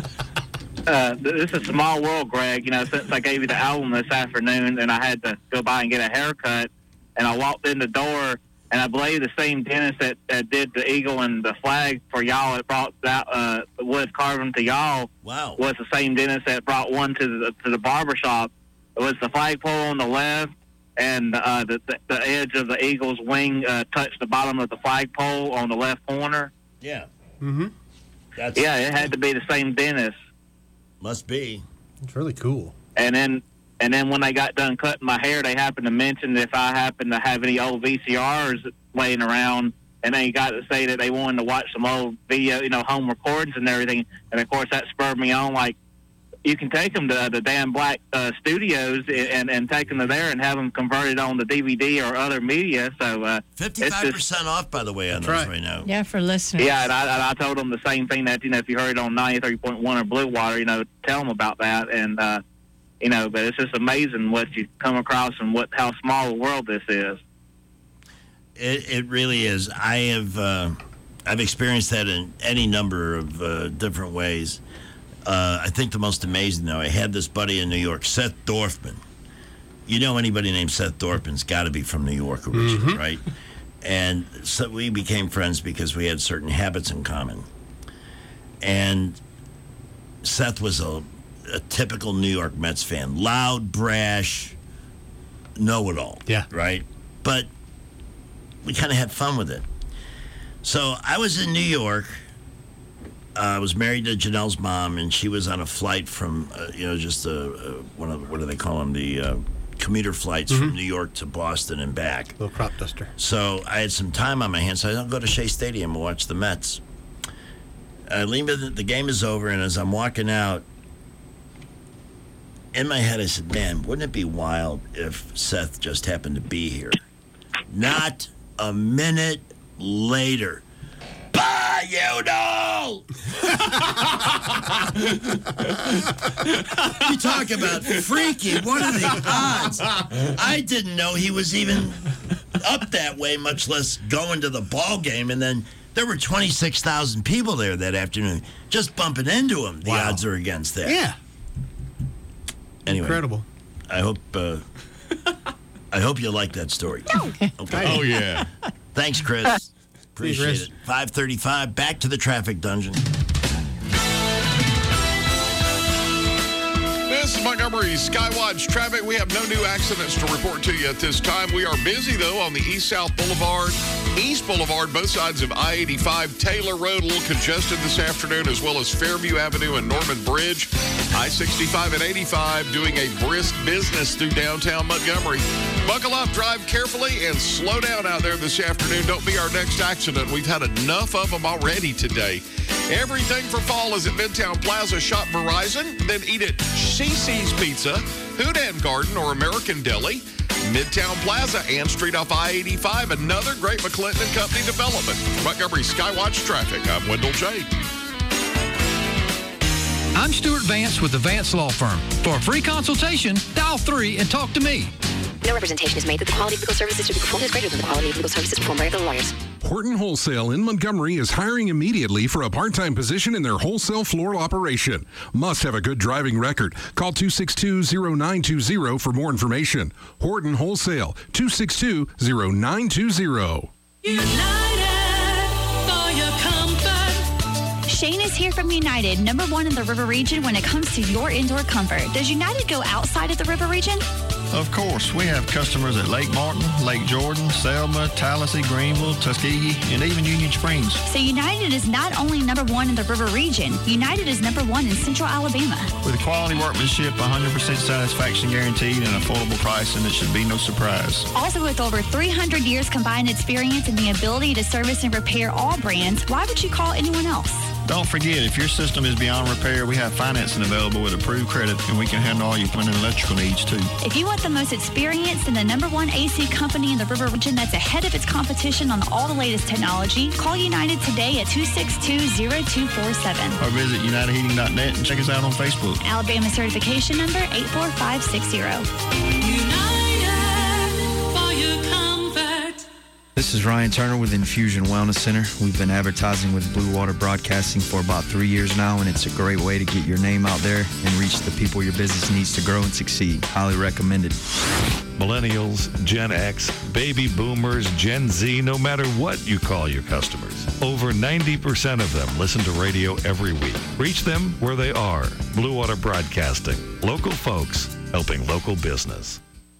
Speaker 10: This is Small World, Greg. You know, since I gave you the album this afternoon and I had to go by and get a haircut, and I walked in the door, and I believe the same dentist that did the eagle and the flag for y'all that brought that wood carving to y'all was the same dentist that brought one to the barber shop. It was the flagpole on the left, and the edge of the eagle's wing touched the bottom of the flagpole on the left corner.
Speaker 9: Yeah.
Speaker 14: Mm-hmm.
Speaker 10: Yeah, it had to be the same dentist.
Speaker 9: Must be.
Speaker 14: It's really cool.
Speaker 10: And then when they got done cutting my hair, they happened to mention if I happened to have any old VCRs laying around, and they got to say that they wanted to watch some old video, home recordings and everything. And of course, that spurred me on. Like, you can take them to the Dan Black Studios and take them to there and have them converted on the DVD or other media. So
Speaker 9: 55% off, by the way, on those right now.
Speaker 7: Yeah, for listeners.
Speaker 10: Yeah, and I told them the same thing that, if you heard it on 93.1 or Blue Water, tell them about that. And, but it's just amazing what you come across and how small a world this is.
Speaker 9: It really is. I've experienced that in any number of different ways. I think the most amazing, though, I had this buddy in New York, Seth Dorfman. You know, anybody named Seth Dorfman's got to be from New York originally, right? And so we became friends because we had certain habits in common. And Seth was a typical New York Mets fan. Loud, brash, know-it-all.
Speaker 14: Yeah.
Speaker 9: Right? But we kind of had fun with it. So I was in New York. I was married to Janelle's mom, and she was on a flight from, just one of what do they call them? The commuter flights from New York to Boston and back.
Speaker 14: Little crop duster.
Speaker 9: So I had some time on my hands, so I don't go to Shea Stadium and watch the Mets. The game is over, and as I'm walking out, in my head I said, man, wouldn't it be wild if Seth just happened to be here? Not a minute later. Bye, you know! You talk about freaky. What are the odds? I didn't know he was even up that way, much less going to the ball game. And then There were 26,000 people there that afternoon. Just bumping into them, the odds are against that.
Speaker 14: Yeah.
Speaker 9: Anyway,
Speaker 14: Incredible.
Speaker 9: I hope you like that story. Okay.
Speaker 3: Oh, yeah.
Speaker 9: Thanks, Chris. Appreciate
Speaker 14: Chris.
Speaker 9: it. 5:35, back to the traffic dungeon.
Speaker 3: This is Montgomery Skywatch traffic. We have no new accidents to report to you at this time. We are busy, though, on the East-South Boulevard, East Boulevard, both sides of I-85. Taylor Road, a little congested this afternoon, as well as Fairview Avenue and Norman Bridge. I-65 and 85 doing a brisk business through downtown Montgomery. Buckle up, drive carefully, and slow down out there this afternoon. Don't be our next accident. We've had enough of them already today. Everything for fall is at Midtown Plaza. Shop Verizon, then eat at CC's Pizza, Houdan Garden, or American Deli. Midtown Plaza and Street off I-85. Another great McClinton and Company development. Montgomery Skywatch Traffic. I'm Wendell J.
Speaker 7: I'm Stuart Vance with the Vance Law Firm. For a free consultation, dial 3 and talk to me.
Speaker 21: No representation is made that the quality of legal services to be performed is greater than the quality of legal services performed by other lawyers.
Speaker 2: Horton Wholesale in Montgomery is hiring immediately for a part-time position in their wholesale floral operation. Must have a good driving record. Call 262-0920 for more information. Horton Wholesale, 262-0920.
Speaker 11: Shane is here from United, #1 in the River Region when it comes to your indoor comfort. Does United go outside of the River Region?
Speaker 12: Of course, we have customers at Lake Martin, Lake Jordan, Selma, Tallahassee, Greenville, Tuskegee, and even Union Springs.
Speaker 11: So United is not only #1 in the River Region, United is #1 in Central Alabama.
Speaker 12: With quality workmanship, 100% satisfaction guaranteed, and affordable pricing, it should be no surprise.
Speaker 11: Also with over 300 years combined experience and the ability to service and repair all brands, why would you call anyone else?
Speaker 12: Don't forget, if your system is beyond repair, we have financing available with approved credit, and we can handle all your plumbing and electrical needs, too.
Speaker 11: If you want the most experienced and the #1 AC company in the River Region that's ahead of its competition on all the latest technology, call United today at 262-0247.
Speaker 12: Or visit UnitedHeating.net and check us out on Facebook.
Speaker 11: Alabama certification number 84560.
Speaker 16: This is Ryan Turner with Infusion Wellness Center. We've been advertising with Blue Water Broadcasting for about 3 years now, and it's a great way to get your name out there and reach the people your business needs to grow and succeed. Highly recommended.
Speaker 17: Millennials, Gen X, Baby Boomers, Gen Z, no matter what you call your customers. Over 90% of them listen to radio every week. Reach them where they are. Blue Water Broadcasting. Local folks helping local business.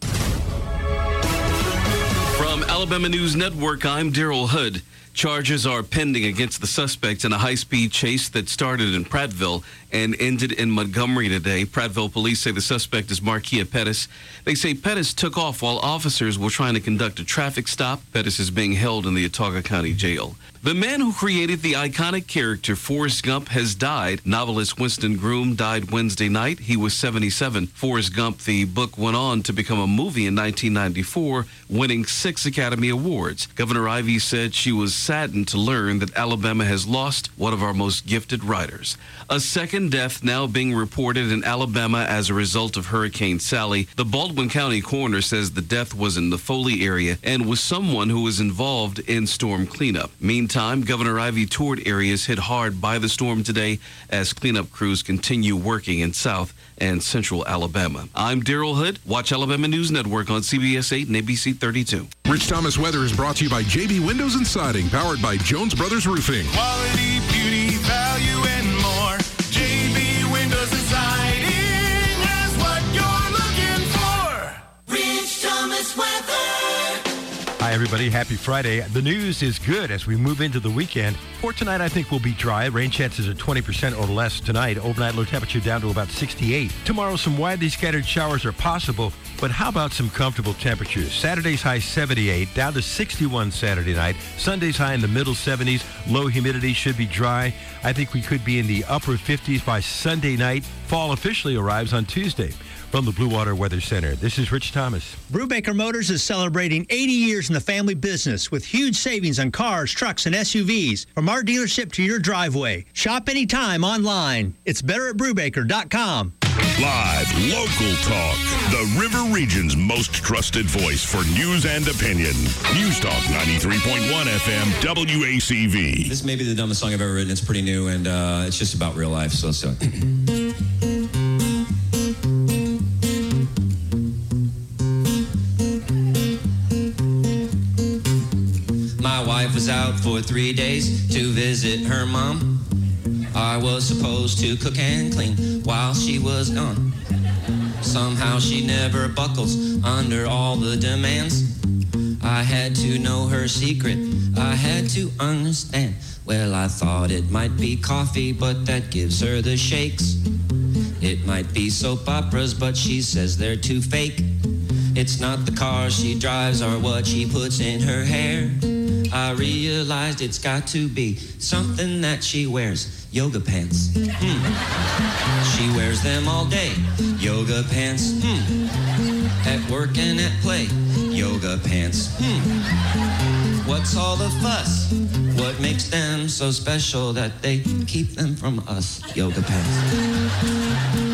Speaker 18: From Alabama News Network, I'm Daryl Hood. Charges are pending against the suspects in a high-speed chase that started in Prattville and ended in Montgomery today. Prattville police say the suspect is Marquia Pettis. They say Pettis took off while officers were trying to conduct a traffic stop. Pettis is being held in the Autauga County Jail. The man who created the iconic character Forrest Gump has died. Novelist Winston Groom died Wednesday night. He was 77. Forrest Gump, the book, went on to become a movie in 1994, winning 6 Academy Awards. Governor Ivey said she was saddened to learn that Alabama has lost one of our most gifted writers. A second death now being reported in Alabama as a result of Hurricane Sally. The Baldwin County coroner says the death was in the Foley area and was someone who was involved in storm cleanup. Meantime, Governor Ivey toured areas hit hard by the storm today as cleanup crews continue working in South and Central Alabama. I'm Daryl Hood. Watch Alabama News Network on CBS 8 and ABC 32.
Speaker 2: Rich Thomas Weather is brought to you by JB Windows and Siding, powered by Jones Brothers Roofing.
Speaker 13: Quality, beauty, value, and more. JB Windows and Siding has what you're looking for. Rich Thomas Weather.
Speaker 1: Hi, everybody. Happy Friday. The news is good as we move into the weekend. For tonight, I think we'll be dry. Rain chances are 20% or less tonight. Overnight low temperature down to about 68. Tomorrow, some widely scattered showers are possible, but how about some comfortable temperatures? Saturday's high 78, down to 61 Saturday night. Sunday's high in the middle 70s. Low humidity, should be dry. I think we could be in the upper 50s by Sunday night. Fall officially arrives on Tuesday. From the Blue Water Weather Center, this is Rich Thomas.
Speaker 19: Brubaker Motors is celebrating 80 years in the family business with huge savings on cars, trucks, and SUVs. From our dealership to your driveway. Shop anytime online. It's better at Brubaker.com.
Speaker 6: Live, local talk. The River Region's most trusted voice for news and opinion. News Talk 93.1 FM WACV.
Speaker 20: This may be the dumbest song I've ever written. It's pretty new, and it's just about real life, so let's do it. My wife was out for 3 days to visit her mom. I was supposed to cook and clean while she was gone. Somehow she never buckles under all the demands. I had to know her secret. I had to understand. Well, I thought it might be coffee, but that gives her the shakes. It might be soap operas, but she says they're too fake. It's not the car she drives or what she puts in her hair. I realized it's got to be something that she wears. Yoga pants. She wears them all day. Yoga pants. At work and at play. Yoga pants. What's all the fuss? What makes them so special that they keep them from us? Yoga pants.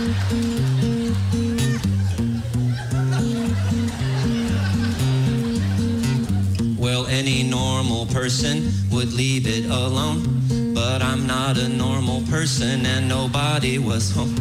Speaker 20: Well, any normal person would leave it alone, but I'm not a normal person and nobody was home.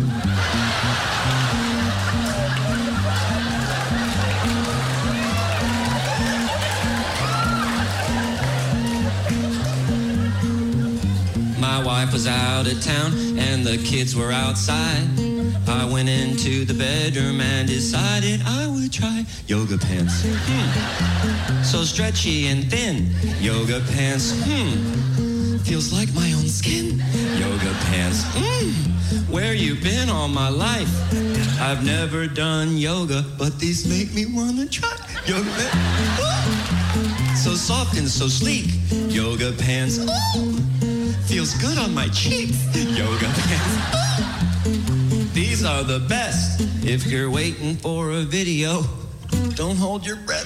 Speaker 20: My wife was out of town and the kids were outside. I went into the bedroom and decided I would try yoga pants. So stretchy and thin. Yoga pants. Feels like my own skin. Yoga pants. Where you been all my life? I've never done yoga, but these make me wanna try. Yoga pants. So soft and so sleek. Yoga pants. Feels good on my cheeks. Yoga pants. These are the best. If you're waiting for a video, don't hold your breath.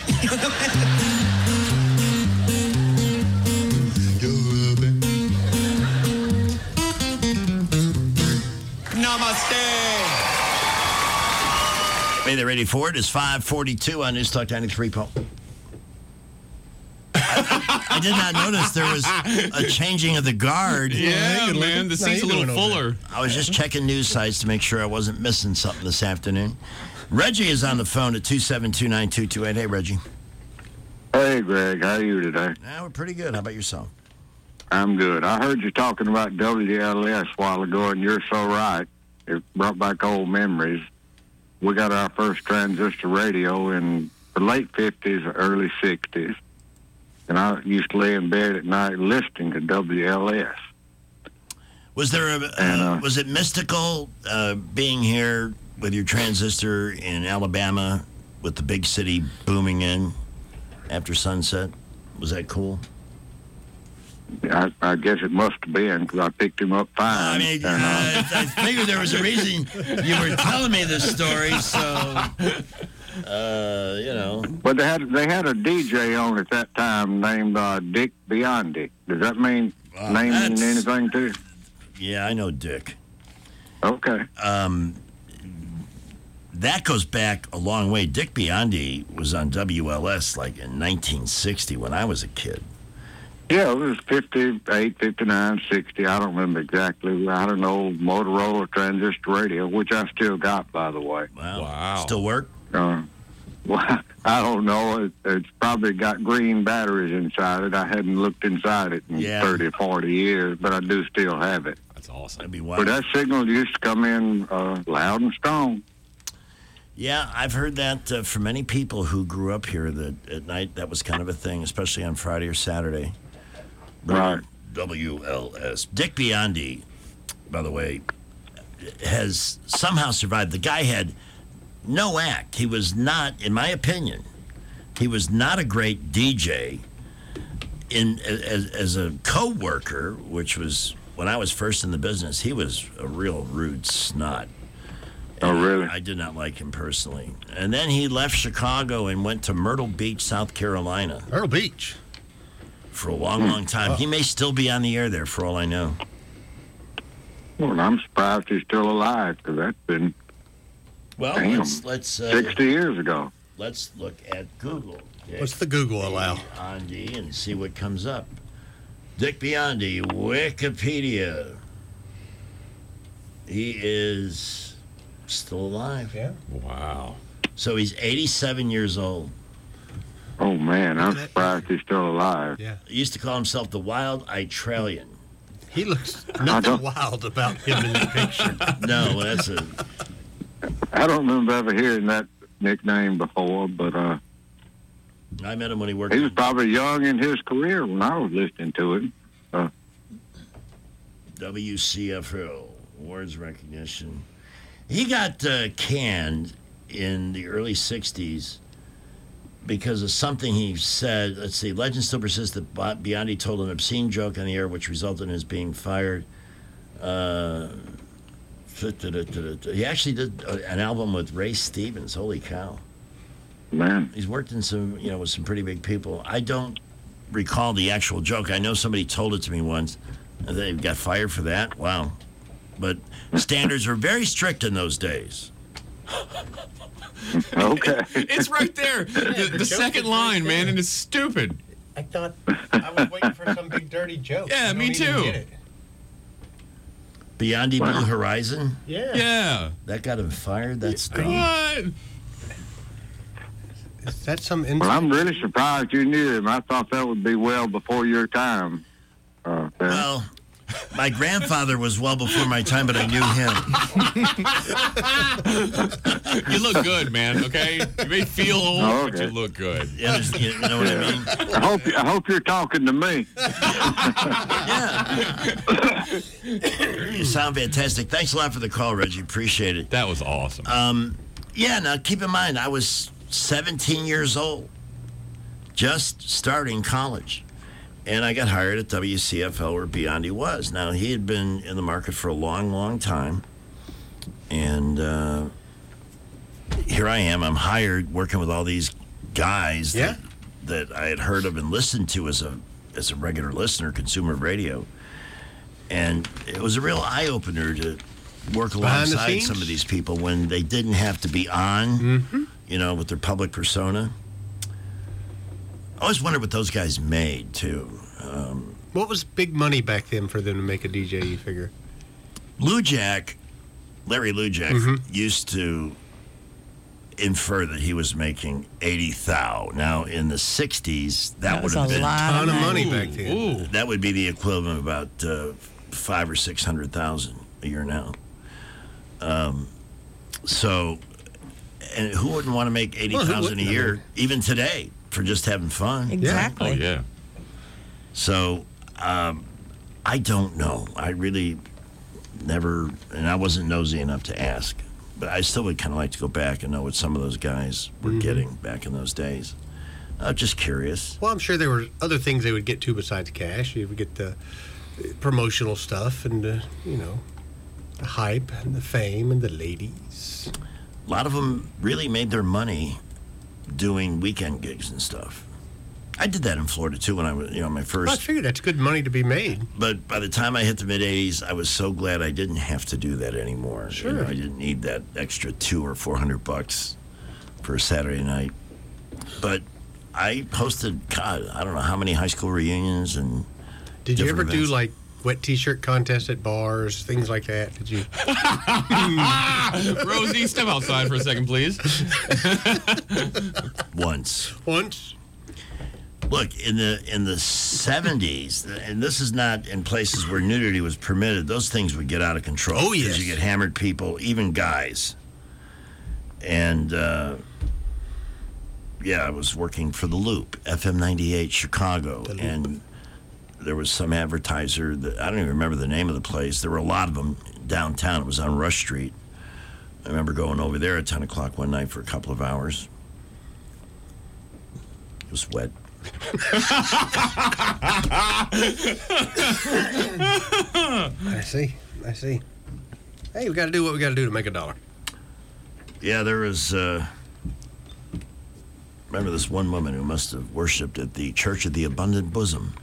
Speaker 20: Namaste.
Speaker 9: May they're ready for it. It's 5:42 on News Talk 93. I did not notice there was a changing of the guard.
Speaker 15: Yeah, man, the seat's a little fuller.
Speaker 9: I was just checking news sites to make sure I wasn't missing something this afternoon. Reggie is on the phone at 272-9228. Hey, Reggie.
Speaker 22: Hey, Greg. How are you today?
Speaker 9: Yeah, we're pretty good. How about yourself?
Speaker 22: I'm good. I heard you talking about WLS a while ago, and you're so right. It brought back old memories. We got our first transistor radio in the late 50s or early 60s. And I used to lay in bed at night listening to WLS.
Speaker 9: Was there was it mystical being here with your transistor in Alabama with the big city booming in after sunset? Was that cool?
Speaker 22: I guess it must have been because I picked him up fine.
Speaker 9: I mean, I figured there was a reason you were telling me this story, so... you know.
Speaker 22: But they had a DJ on at that time named Dick Biondi. Does that mean anything to you?
Speaker 9: Yeah, I know Dick.
Speaker 22: Okay.
Speaker 9: That goes back a long way. Dick Biondi was on WLS like in 1960 when I was a kid.
Speaker 22: Yeah, it was 58, 59, 60. I don't remember exactly. I had an old Motorola transistor radio, which I still got, by the way.
Speaker 9: Wow. Still work?
Speaker 22: Well, I don't know. It's probably got green batteries inside it. I hadn't looked inside it in 30 or 40 years, but I do still have it.
Speaker 15: That's awesome.
Speaker 9: That'd be wild.
Speaker 22: But that signal used to come in loud and strong.
Speaker 9: Yeah, I've heard that from many people who grew up here that at night that was kind of a thing, especially on Friday or Saturday.
Speaker 22: Right.
Speaker 9: WLS. Dick Biondi, by the way, has somehow survived. The guy had no act. He was not, in my opinion, he was not a great DJ. As a co-worker, which was when I was first in the business, he was a real rude snot.
Speaker 22: Oh, really?
Speaker 9: I did not like him personally. And then he left Chicago and went to Myrtle Beach, South Carolina.
Speaker 14: Myrtle Beach?
Speaker 9: For a long, long time.
Speaker 22: Oh.
Speaker 9: He may still be on the air there, for all I know.
Speaker 22: Well, I'm surprised he's still alive, because that's been
Speaker 9: Well,
Speaker 22: Damn.
Speaker 9: let's
Speaker 22: 60 years ago.
Speaker 9: Let's look at Google. Dick
Speaker 14: What's the Google allow?
Speaker 9: Biondi and see what comes up. Dick Biondi, Wikipedia. He is still alive.
Speaker 14: Yeah.
Speaker 15: Wow.
Speaker 9: So he's 87 years old.
Speaker 22: Oh, man, I'm surprised he's still alive.
Speaker 14: Yeah.
Speaker 9: He used to call himself the Wild Australian.
Speaker 14: He looks nothing wild about him in the picture.
Speaker 9: No, that's a...
Speaker 22: I don't remember ever hearing that nickname before, but
Speaker 9: I met him when he worked...
Speaker 22: he was probably young in his career when I was listening to him.
Speaker 9: WCFO, awards recognition. He got canned in the early 60s because of something he said. Let's see. Legend still persists that Biondi told an obscene joke on the air, which resulted in his being fired. He actually did an album with Ray Stevens. Holy cow.
Speaker 22: Man.
Speaker 9: He's worked in some, with some pretty big people. I don't recall the actual joke. I know somebody told it to me once. They got fired for that. Wow. But standards were very strict in those days.
Speaker 22: Okay.
Speaker 15: It's right there. The second line, man, and it's stupid.
Speaker 14: I thought I was waiting for some big dirty joke.
Speaker 15: Yeah, me too.
Speaker 9: Biondi Blue Horizon?
Speaker 14: Yeah.
Speaker 15: Yeah.
Speaker 9: That got him fired? That's dumb.
Speaker 15: What?
Speaker 14: Is that some
Speaker 22: Well, I'm really surprised you knew him. I thought that would be well before your time.
Speaker 9: Well, my grandfather was well before my time, but I knew him.
Speaker 15: You look good, man, okay? You may feel old,
Speaker 22: Oh,
Speaker 15: but
Speaker 22: okay.
Speaker 15: you look good.
Speaker 9: Yeah, you know what I mean?
Speaker 22: I hope you're talking to me.
Speaker 9: You sound fantastic. Thanks a lot for the call, Reggie. Appreciate it.
Speaker 15: That was awesome.
Speaker 9: Yeah, now keep in mind, I was 17 years old, just starting college. And I got hired at WCFL where Biondi was. Now, he had been in the market for a long, long time. And here I am. I'm hired working with all these guys that I had heard of and listened to as a regular listener, consumer radio. And it was a real eye-opener to work alongside some of these people when they didn't have to be on, with their public persona. I always wondered what those guys made, too.
Speaker 14: What was big money back then for them to make a DJ, you figure?
Speaker 9: Larry Lujack, used to infer that he was making 80,000. Now, in the 60s, that would have been
Speaker 14: a ton of money back then.
Speaker 9: Ooh. That would be the equivalent of about 500,000 or 600,000 a year now. So, and who wouldn't want to make 80,000 a year, even today, for just having fun?
Speaker 4: Exactly.
Speaker 15: Oh, yeah.
Speaker 9: So, I don't know. I really never, and I wasn't nosy enough to ask. But I still would kind of like to go back and know what some of those guys were getting back in those days. Just curious.
Speaker 14: Well, I'm sure there were other things they would get too besides cash. You would get the promotional stuff and, the hype and the fame and the ladies.
Speaker 9: A lot of them really made their money doing weekend gigs and stuff. I did that in Florida, too, when I was, my first...
Speaker 14: I figured that's good money to be made.
Speaker 9: But by the time I hit the mid-'80s, I was so glad I didn't have to do that anymore.
Speaker 14: Sure.
Speaker 9: I didn't need that extra $200 or $400 for a Saturday night. But I hosted, God, I don't know how many high school reunions and
Speaker 14: Did you ever
Speaker 9: events.
Speaker 14: do, like, wet T-shirt contests at bars, things like that? Did you?
Speaker 15: Rosie, step outside for a second, please.
Speaker 9: Once.
Speaker 14: Look,
Speaker 9: in the 70s, and this is not in places where nudity was permitted, those things would get out of control.
Speaker 14: Oh, yes.
Speaker 9: Because you get hammered people, even guys. And, I was working for The Loop, FM 98, Chicago. And there was some advertiser that, I don't even remember the name of the place. There were a lot of them downtown. It was on Rush Street. I remember going over there at 10 o'clock one night for a couple of hours. It was wet.
Speaker 14: I see. Hey, we got to do what we got to do to make $1.
Speaker 9: Yeah, there was, remember this one woman who must have worshipped at the Church of the Abundant Bosom.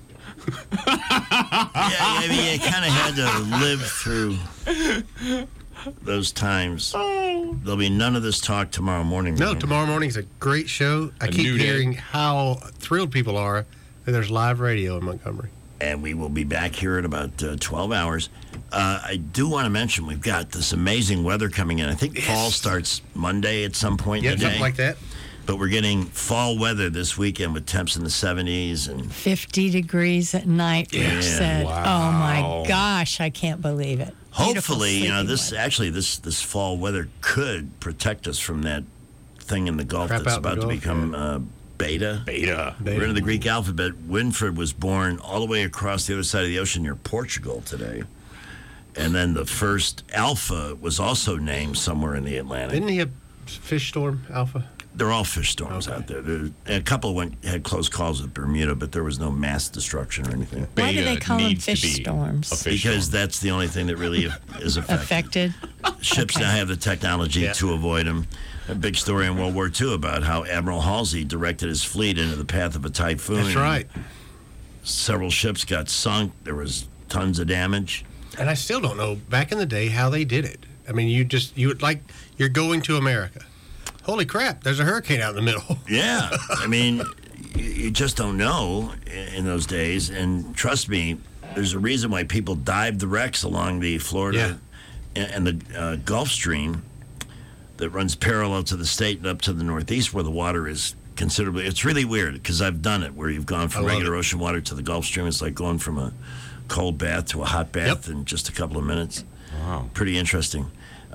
Speaker 9: Yeah, I mean, you kind of had to live through those times. There'll be none of this talk tomorrow morning.
Speaker 14: No, tomorrow morning's a great show. I keep hearing how thrilled people are that there's live radio in Montgomery.
Speaker 9: And we will be back here in about 12 hours. I do want to mention we've got this amazing weather coming in. I think fall starts Monday at some point in the day.
Speaker 14: Something like that.
Speaker 9: But we're getting fall weather this weekend with temps in the 70s and
Speaker 4: 50 degrees at night. Rich said, "Oh my gosh, I can't believe it."
Speaker 9: Hopefully, this fall weather could protect us from that thing in the Gulf that's about to become Beta. We're into the Greek alphabet. Winfred was born all the way across the other side of the ocean near Portugal today. And then the first Alpha was also named somewhere in the Atlantic.
Speaker 14: Didn't he have fish storm, Alpha?
Speaker 9: They're all fish storms out there. A couple had close calls with Bermuda, but there was no mass destruction or anything.
Speaker 4: Why do they call them fish storms?
Speaker 9: Because that's the only thing that really is affected. Ships now have the technology to avoid them. A big story in World War II about how Admiral Halsey directed his fleet into the path of a typhoon.
Speaker 14: That's right.
Speaker 9: Several ships got sunk. There was tons of damage.
Speaker 14: And I still don't know, back in the day, how they did it. I mean, you're going to America. Holy crap, there's a hurricane out in the middle.
Speaker 9: Yeah. I mean, you just don't know in those days. And trust me, there's a reason why people dived the wrecks along the Florida and the Gulf Stream that runs parallel to the state and up to the northeast where the water is considerably. It's really weird because I've done it where you've gone from regular ocean water to the Gulf Stream. It's like going from a cold bath to a hot bath in just a couple of minutes. Wow. Pretty interesting.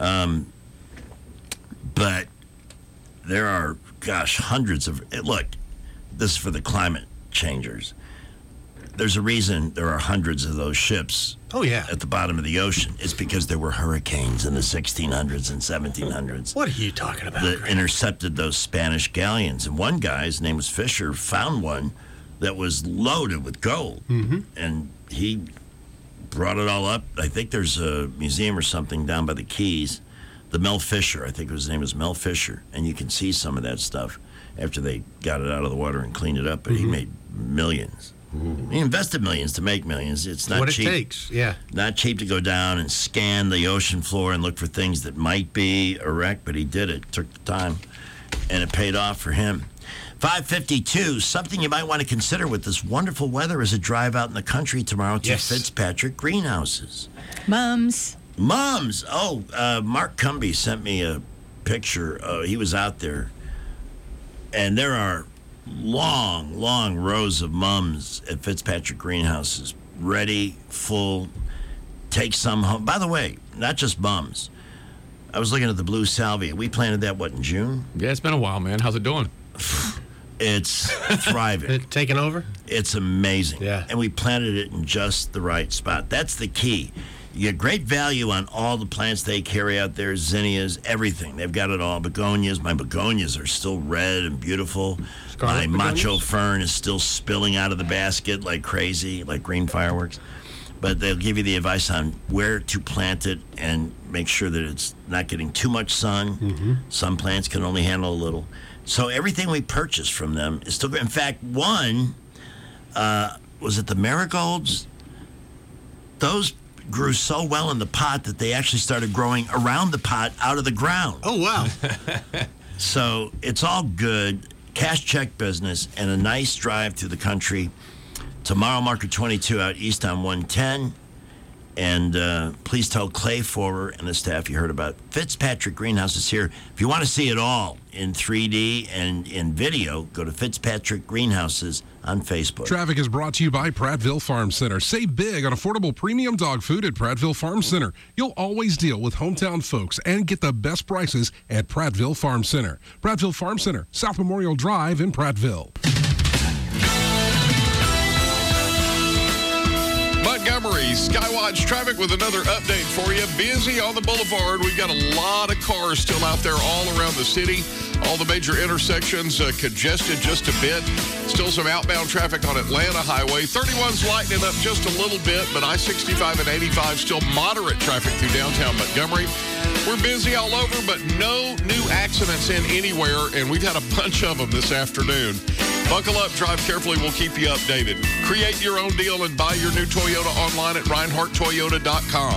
Speaker 9: But there are, hundreds of... Look, this is for the climate changers. There's a reason there are hundreds of those ships at the bottom of the ocean. It's because there were hurricanes in the 1600s and 1700s.
Speaker 14: What are you talking about?
Speaker 9: That intercepted those Spanish galleons. And one guy, his name was Fisher, found one that was loaded with gold. Mm-hmm. And he brought it all up. I think there's a museum or something down by the Keys. The Mel Fisher, I think his name was Mel Fisher. And you can see some of that stuff after they got it out of the water and cleaned it up. But he made millions. He invested millions to make millions. It's not cheap.
Speaker 14: What it takes,
Speaker 9: Not cheap to go down and scan the ocean floor and look for things that might be a wreck, but he did it. Took the time, and it paid off for him. 5:52, something you might want to consider with this wonderful weather is a drive out in the country tomorrow to Fitzpatrick Greenhouses.
Speaker 4: Mums.
Speaker 9: Oh, Mark Cumby sent me a picture. He was out there, and there are long rows of mums at Fitzpatrick Greenhouses, ready, full, take some home. By the way, not just mums. I was looking at the blue salvia. We planted that, in June?
Speaker 15: Yeah, it's been a while, man. How's it doing?
Speaker 9: It's thriving.
Speaker 14: It taking over?
Speaker 9: It's amazing.
Speaker 14: Yeah.
Speaker 9: And we planted it in just the right spot. That's the key. You get great value on all the plants they carry out there, zinnias, everything. They've got it all. Begonias. My begonias are still red and beautiful. My macho fern is still spilling out of the basket like crazy, like green fireworks. But they'll give you the advice on where to plant it and make sure that it's not getting too much sun. Mm-hmm. Some plants can only handle a little. So everything we purchased from them is still good. In fact, one, was it the marigolds? Those grew so well in the pot that they actually started growing around the pot out of the ground.
Speaker 14: Oh, wow.
Speaker 9: So it's all good. Cash check business and a nice drive through the country. Tomorrow, Marker 22 out east on 110. And please tell Clay Forer and the staff you heard about Fitzpatrick Greenhouses here. If you want to see it all in 3D and in video, go to Fitzpatrick Greenhouses on Facebook.
Speaker 2: Traffic is brought to you by Prattville Farm Center. Save big on affordable premium dog food at Prattville Farm Center. You'll always deal with hometown folks and get the best prices at Prattville Farm Center. Prattville Farm Center, South Memorial Drive in Prattville.
Speaker 3: Montgomery, Skywatch traffic with another update for you. Busy on the boulevard. We've got a lot of cars still out there all around the city. All the major intersections congested just a bit. Still some outbound traffic on Atlanta Highway. 31's lightening up just a little bit, but I-65 and 85 still moderate traffic through downtown Montgomery. We're busy all over, but no new accidents in anywhere, and we've had a bunch of them this afternoon. Buckle up, drive carefully. We'll keep you updated. Create your own deal and buy your new Toyota online at ReinhardtToyota.com.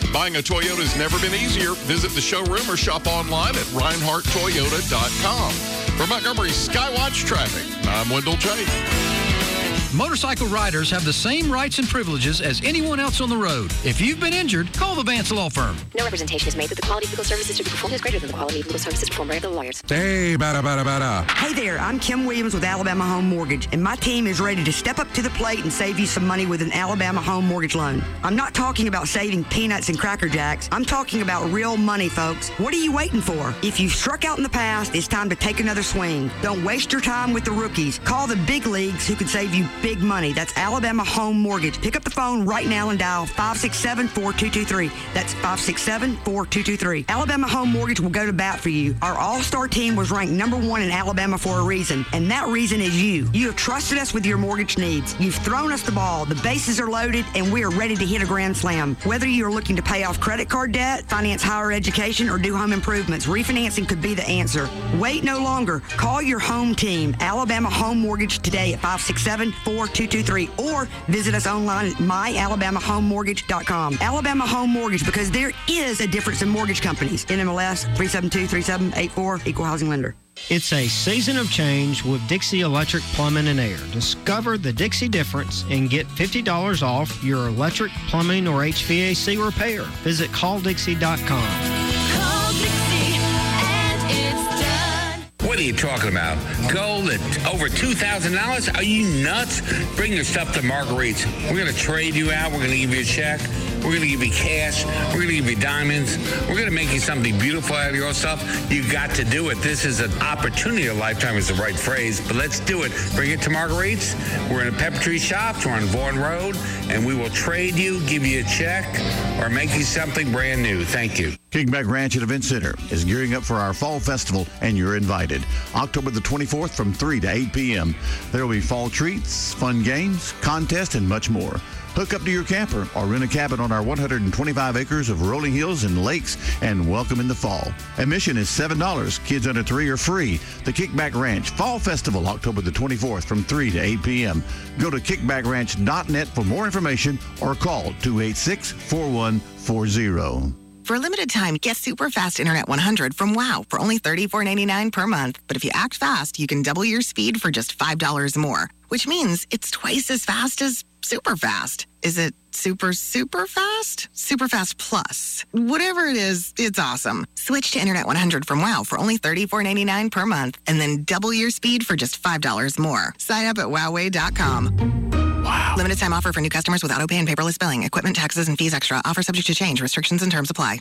Speaker 3: Buying a Toyota has never been easier. Visit the showroom or shop online at ReinhardtToyota.com. For Montgomery's Skywatch Traffic, I'm Wendell J.
Speaker 7: Motorcycle riders have the same rights and privileges as anyone else on the road. If you've been injured, call the Vance Law Firm.
Speaker 21: No representation is made that the quality of legal services to be performed is greater than the quality of legal services performed by other lawyers.
Speaker 2: Hey, bada.
Speaker 5: Hey there, I'm Kim Williams with Alabama Home Mortgage, and my team is ready to step up to the plate and save you some money with an Alabama Home Mortgage loan. I'm not talking about saving peanuts and Cracker Jacks. I'm talking about real money, folks. What are you waiting for? If you've struck out in the past, it's time to take another swing. Don't waste your time with the rookies. Call the big leagues who can save you big money. That's Alabama Home Mortgage. Pick up the phone right now and dial 567-4223. That's 567-4223. Alabama Home Mortgage will go to bat for you. Our all-star team was ranked #1 in Alabama for a reason, and that reason is you. You have trusted us with your mortgage needs. You've thrown us the ball. The bases are loaded, and we are ready to hit a grand slam. Whether you're looking to pay off credit card debt, finance higher education, or do home improvements, refinancing could be the answer. Wait no longer. Call your home team, Alabama Home Mortgage, today at 567-4223, or visit us online at myalabamahomemortgage.com. Alabama Home Mortgage, because there is a difference in mortgage companies. NMLS 3723784, Equal Housing Lender.
Speaker 8: It's a season of change with Dixie Electric Plumbing and Air. Discover the Dixie difference and get $50 off your electric, plumbing, or HVAC repair. Visit calldixie.com.
Speaker 23: What are you talking about? Gold at over $2,000? Are you nuts? Bring your stuff to Marguerite's. We're going to trade you out. We're going to give you a check. We're going to give you cash. We're going to give you diamonds. We're going to make you something beautiful out of your stuff. You got to do it. This is an opportunity. A lifetime is the right phrase, but let's do it. Bring it to Marguerite's. We're in a Pepper Tree Shops. We're on Vaughan Road, and we will trade you, give you a check, or make you something brand new. Thank you.
Speaker 24: Kickback Ranch and Event Center is gearing up for our fall festival, and you're invited. October the 24th from 3 to 8 p.m. There will be fall treats, fun games, contests, and much more. Hook up to your camper or rent a cabin on our 125 acres of rolling hills and lakes, and welcome in the fall. Admission is $7. Kids under 3 are free. The Kickback Ranch Fall Festival, October the 24th from 3 to 8 p.m. Go to kickbackranch.net for more information or call 286-4140.
Speaker 25: For a limited time, get super fast Internet 100 from WOW for only $34.99 per month. But if you act fast, you can double your speed for just $5 more, which means it's twice as fast as super fast. Is it super fast? Super fast plus. Whatever it is, it's awesome. Switch to Internet 100 from WOW for only $34.99 per month, and then double your speed for just $5 more. Sign up at wowway.com. Wow. Limited time offer for new customers with auto pay and paperless billing. Equipment, taxes, and fees extra. Offer subject to change. Restrictions and terms apply.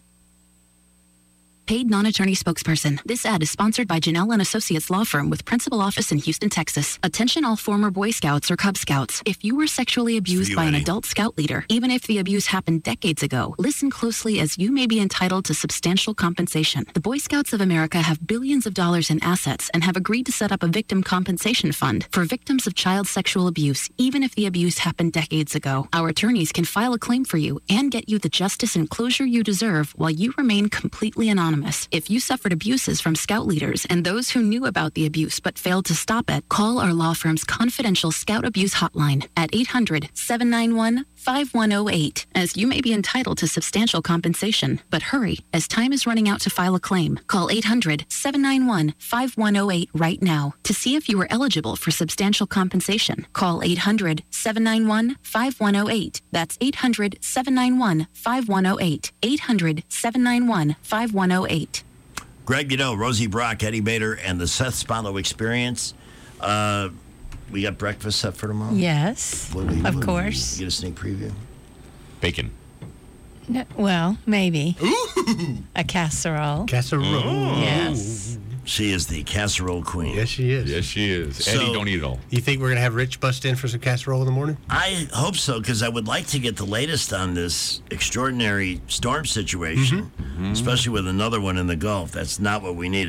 Speaker 26: Paid non-attorney spokesperson. This ad is sponsored by Janelle and Associates Law Firm with principal office in Houston, Texas. Attention all former Boy Scouts or Cub Scouts. If you were sexually abused by an adult scout leader, even if the abuse happened decades ago, listen closely as you may be entitled to substantial compensation. The Boy Scouts of America have billions of dollars in assets and have agreed to set up a victim compensation fund for victims of child sexual abuse, even if the abuse happened decades ago. Our attorneys can file a claim for you and get you the justice and closure you deserve while you remain completely anonymous. If you suffered abuses from scout leaders and those who knew about the abuse but failed to stop it, call our law firm's confidential scout abuse hotline at 800-791-5108, as you may be entitled to substantial compensation. But hurry, as time is running out to file a claim. Call 800-791-5108 right now to see if you are eligible for substantial compensation. Call 800-791-5108. That's 800-791-5108. 800-791-5108.
Speaker 9: Greg, Rosie Brock, Eddie Bader, and the Seth Spano Experience. We got breakfast set for tomorrow?
Speaker 4: Yes, of course.
Speaker 9: Get a sneak preview?
Speaker 15: Bacon.
Speaker 4: No, well, maybe.
Speaker 9: Ooh.
Speaker 4: A casserole.
Speaker 14: Casserole.
Speaker 9: Oh.
Speaker 4: Yes.
Speaker 9: She is the casserole queen.
Speaker 14: Yes, she is.
Speaker 15: Yes, she is.
Speaker 9: So,
Speaker 15: Eddie, don't eat it all.
Speaker 14: You think we're going to have Rich bust in for some casserole in the morning?
Speaker 9: I hope so, because I would like to get the latest on this extraordinary storm situation, especially with another one in the Gulf. That's not what we need.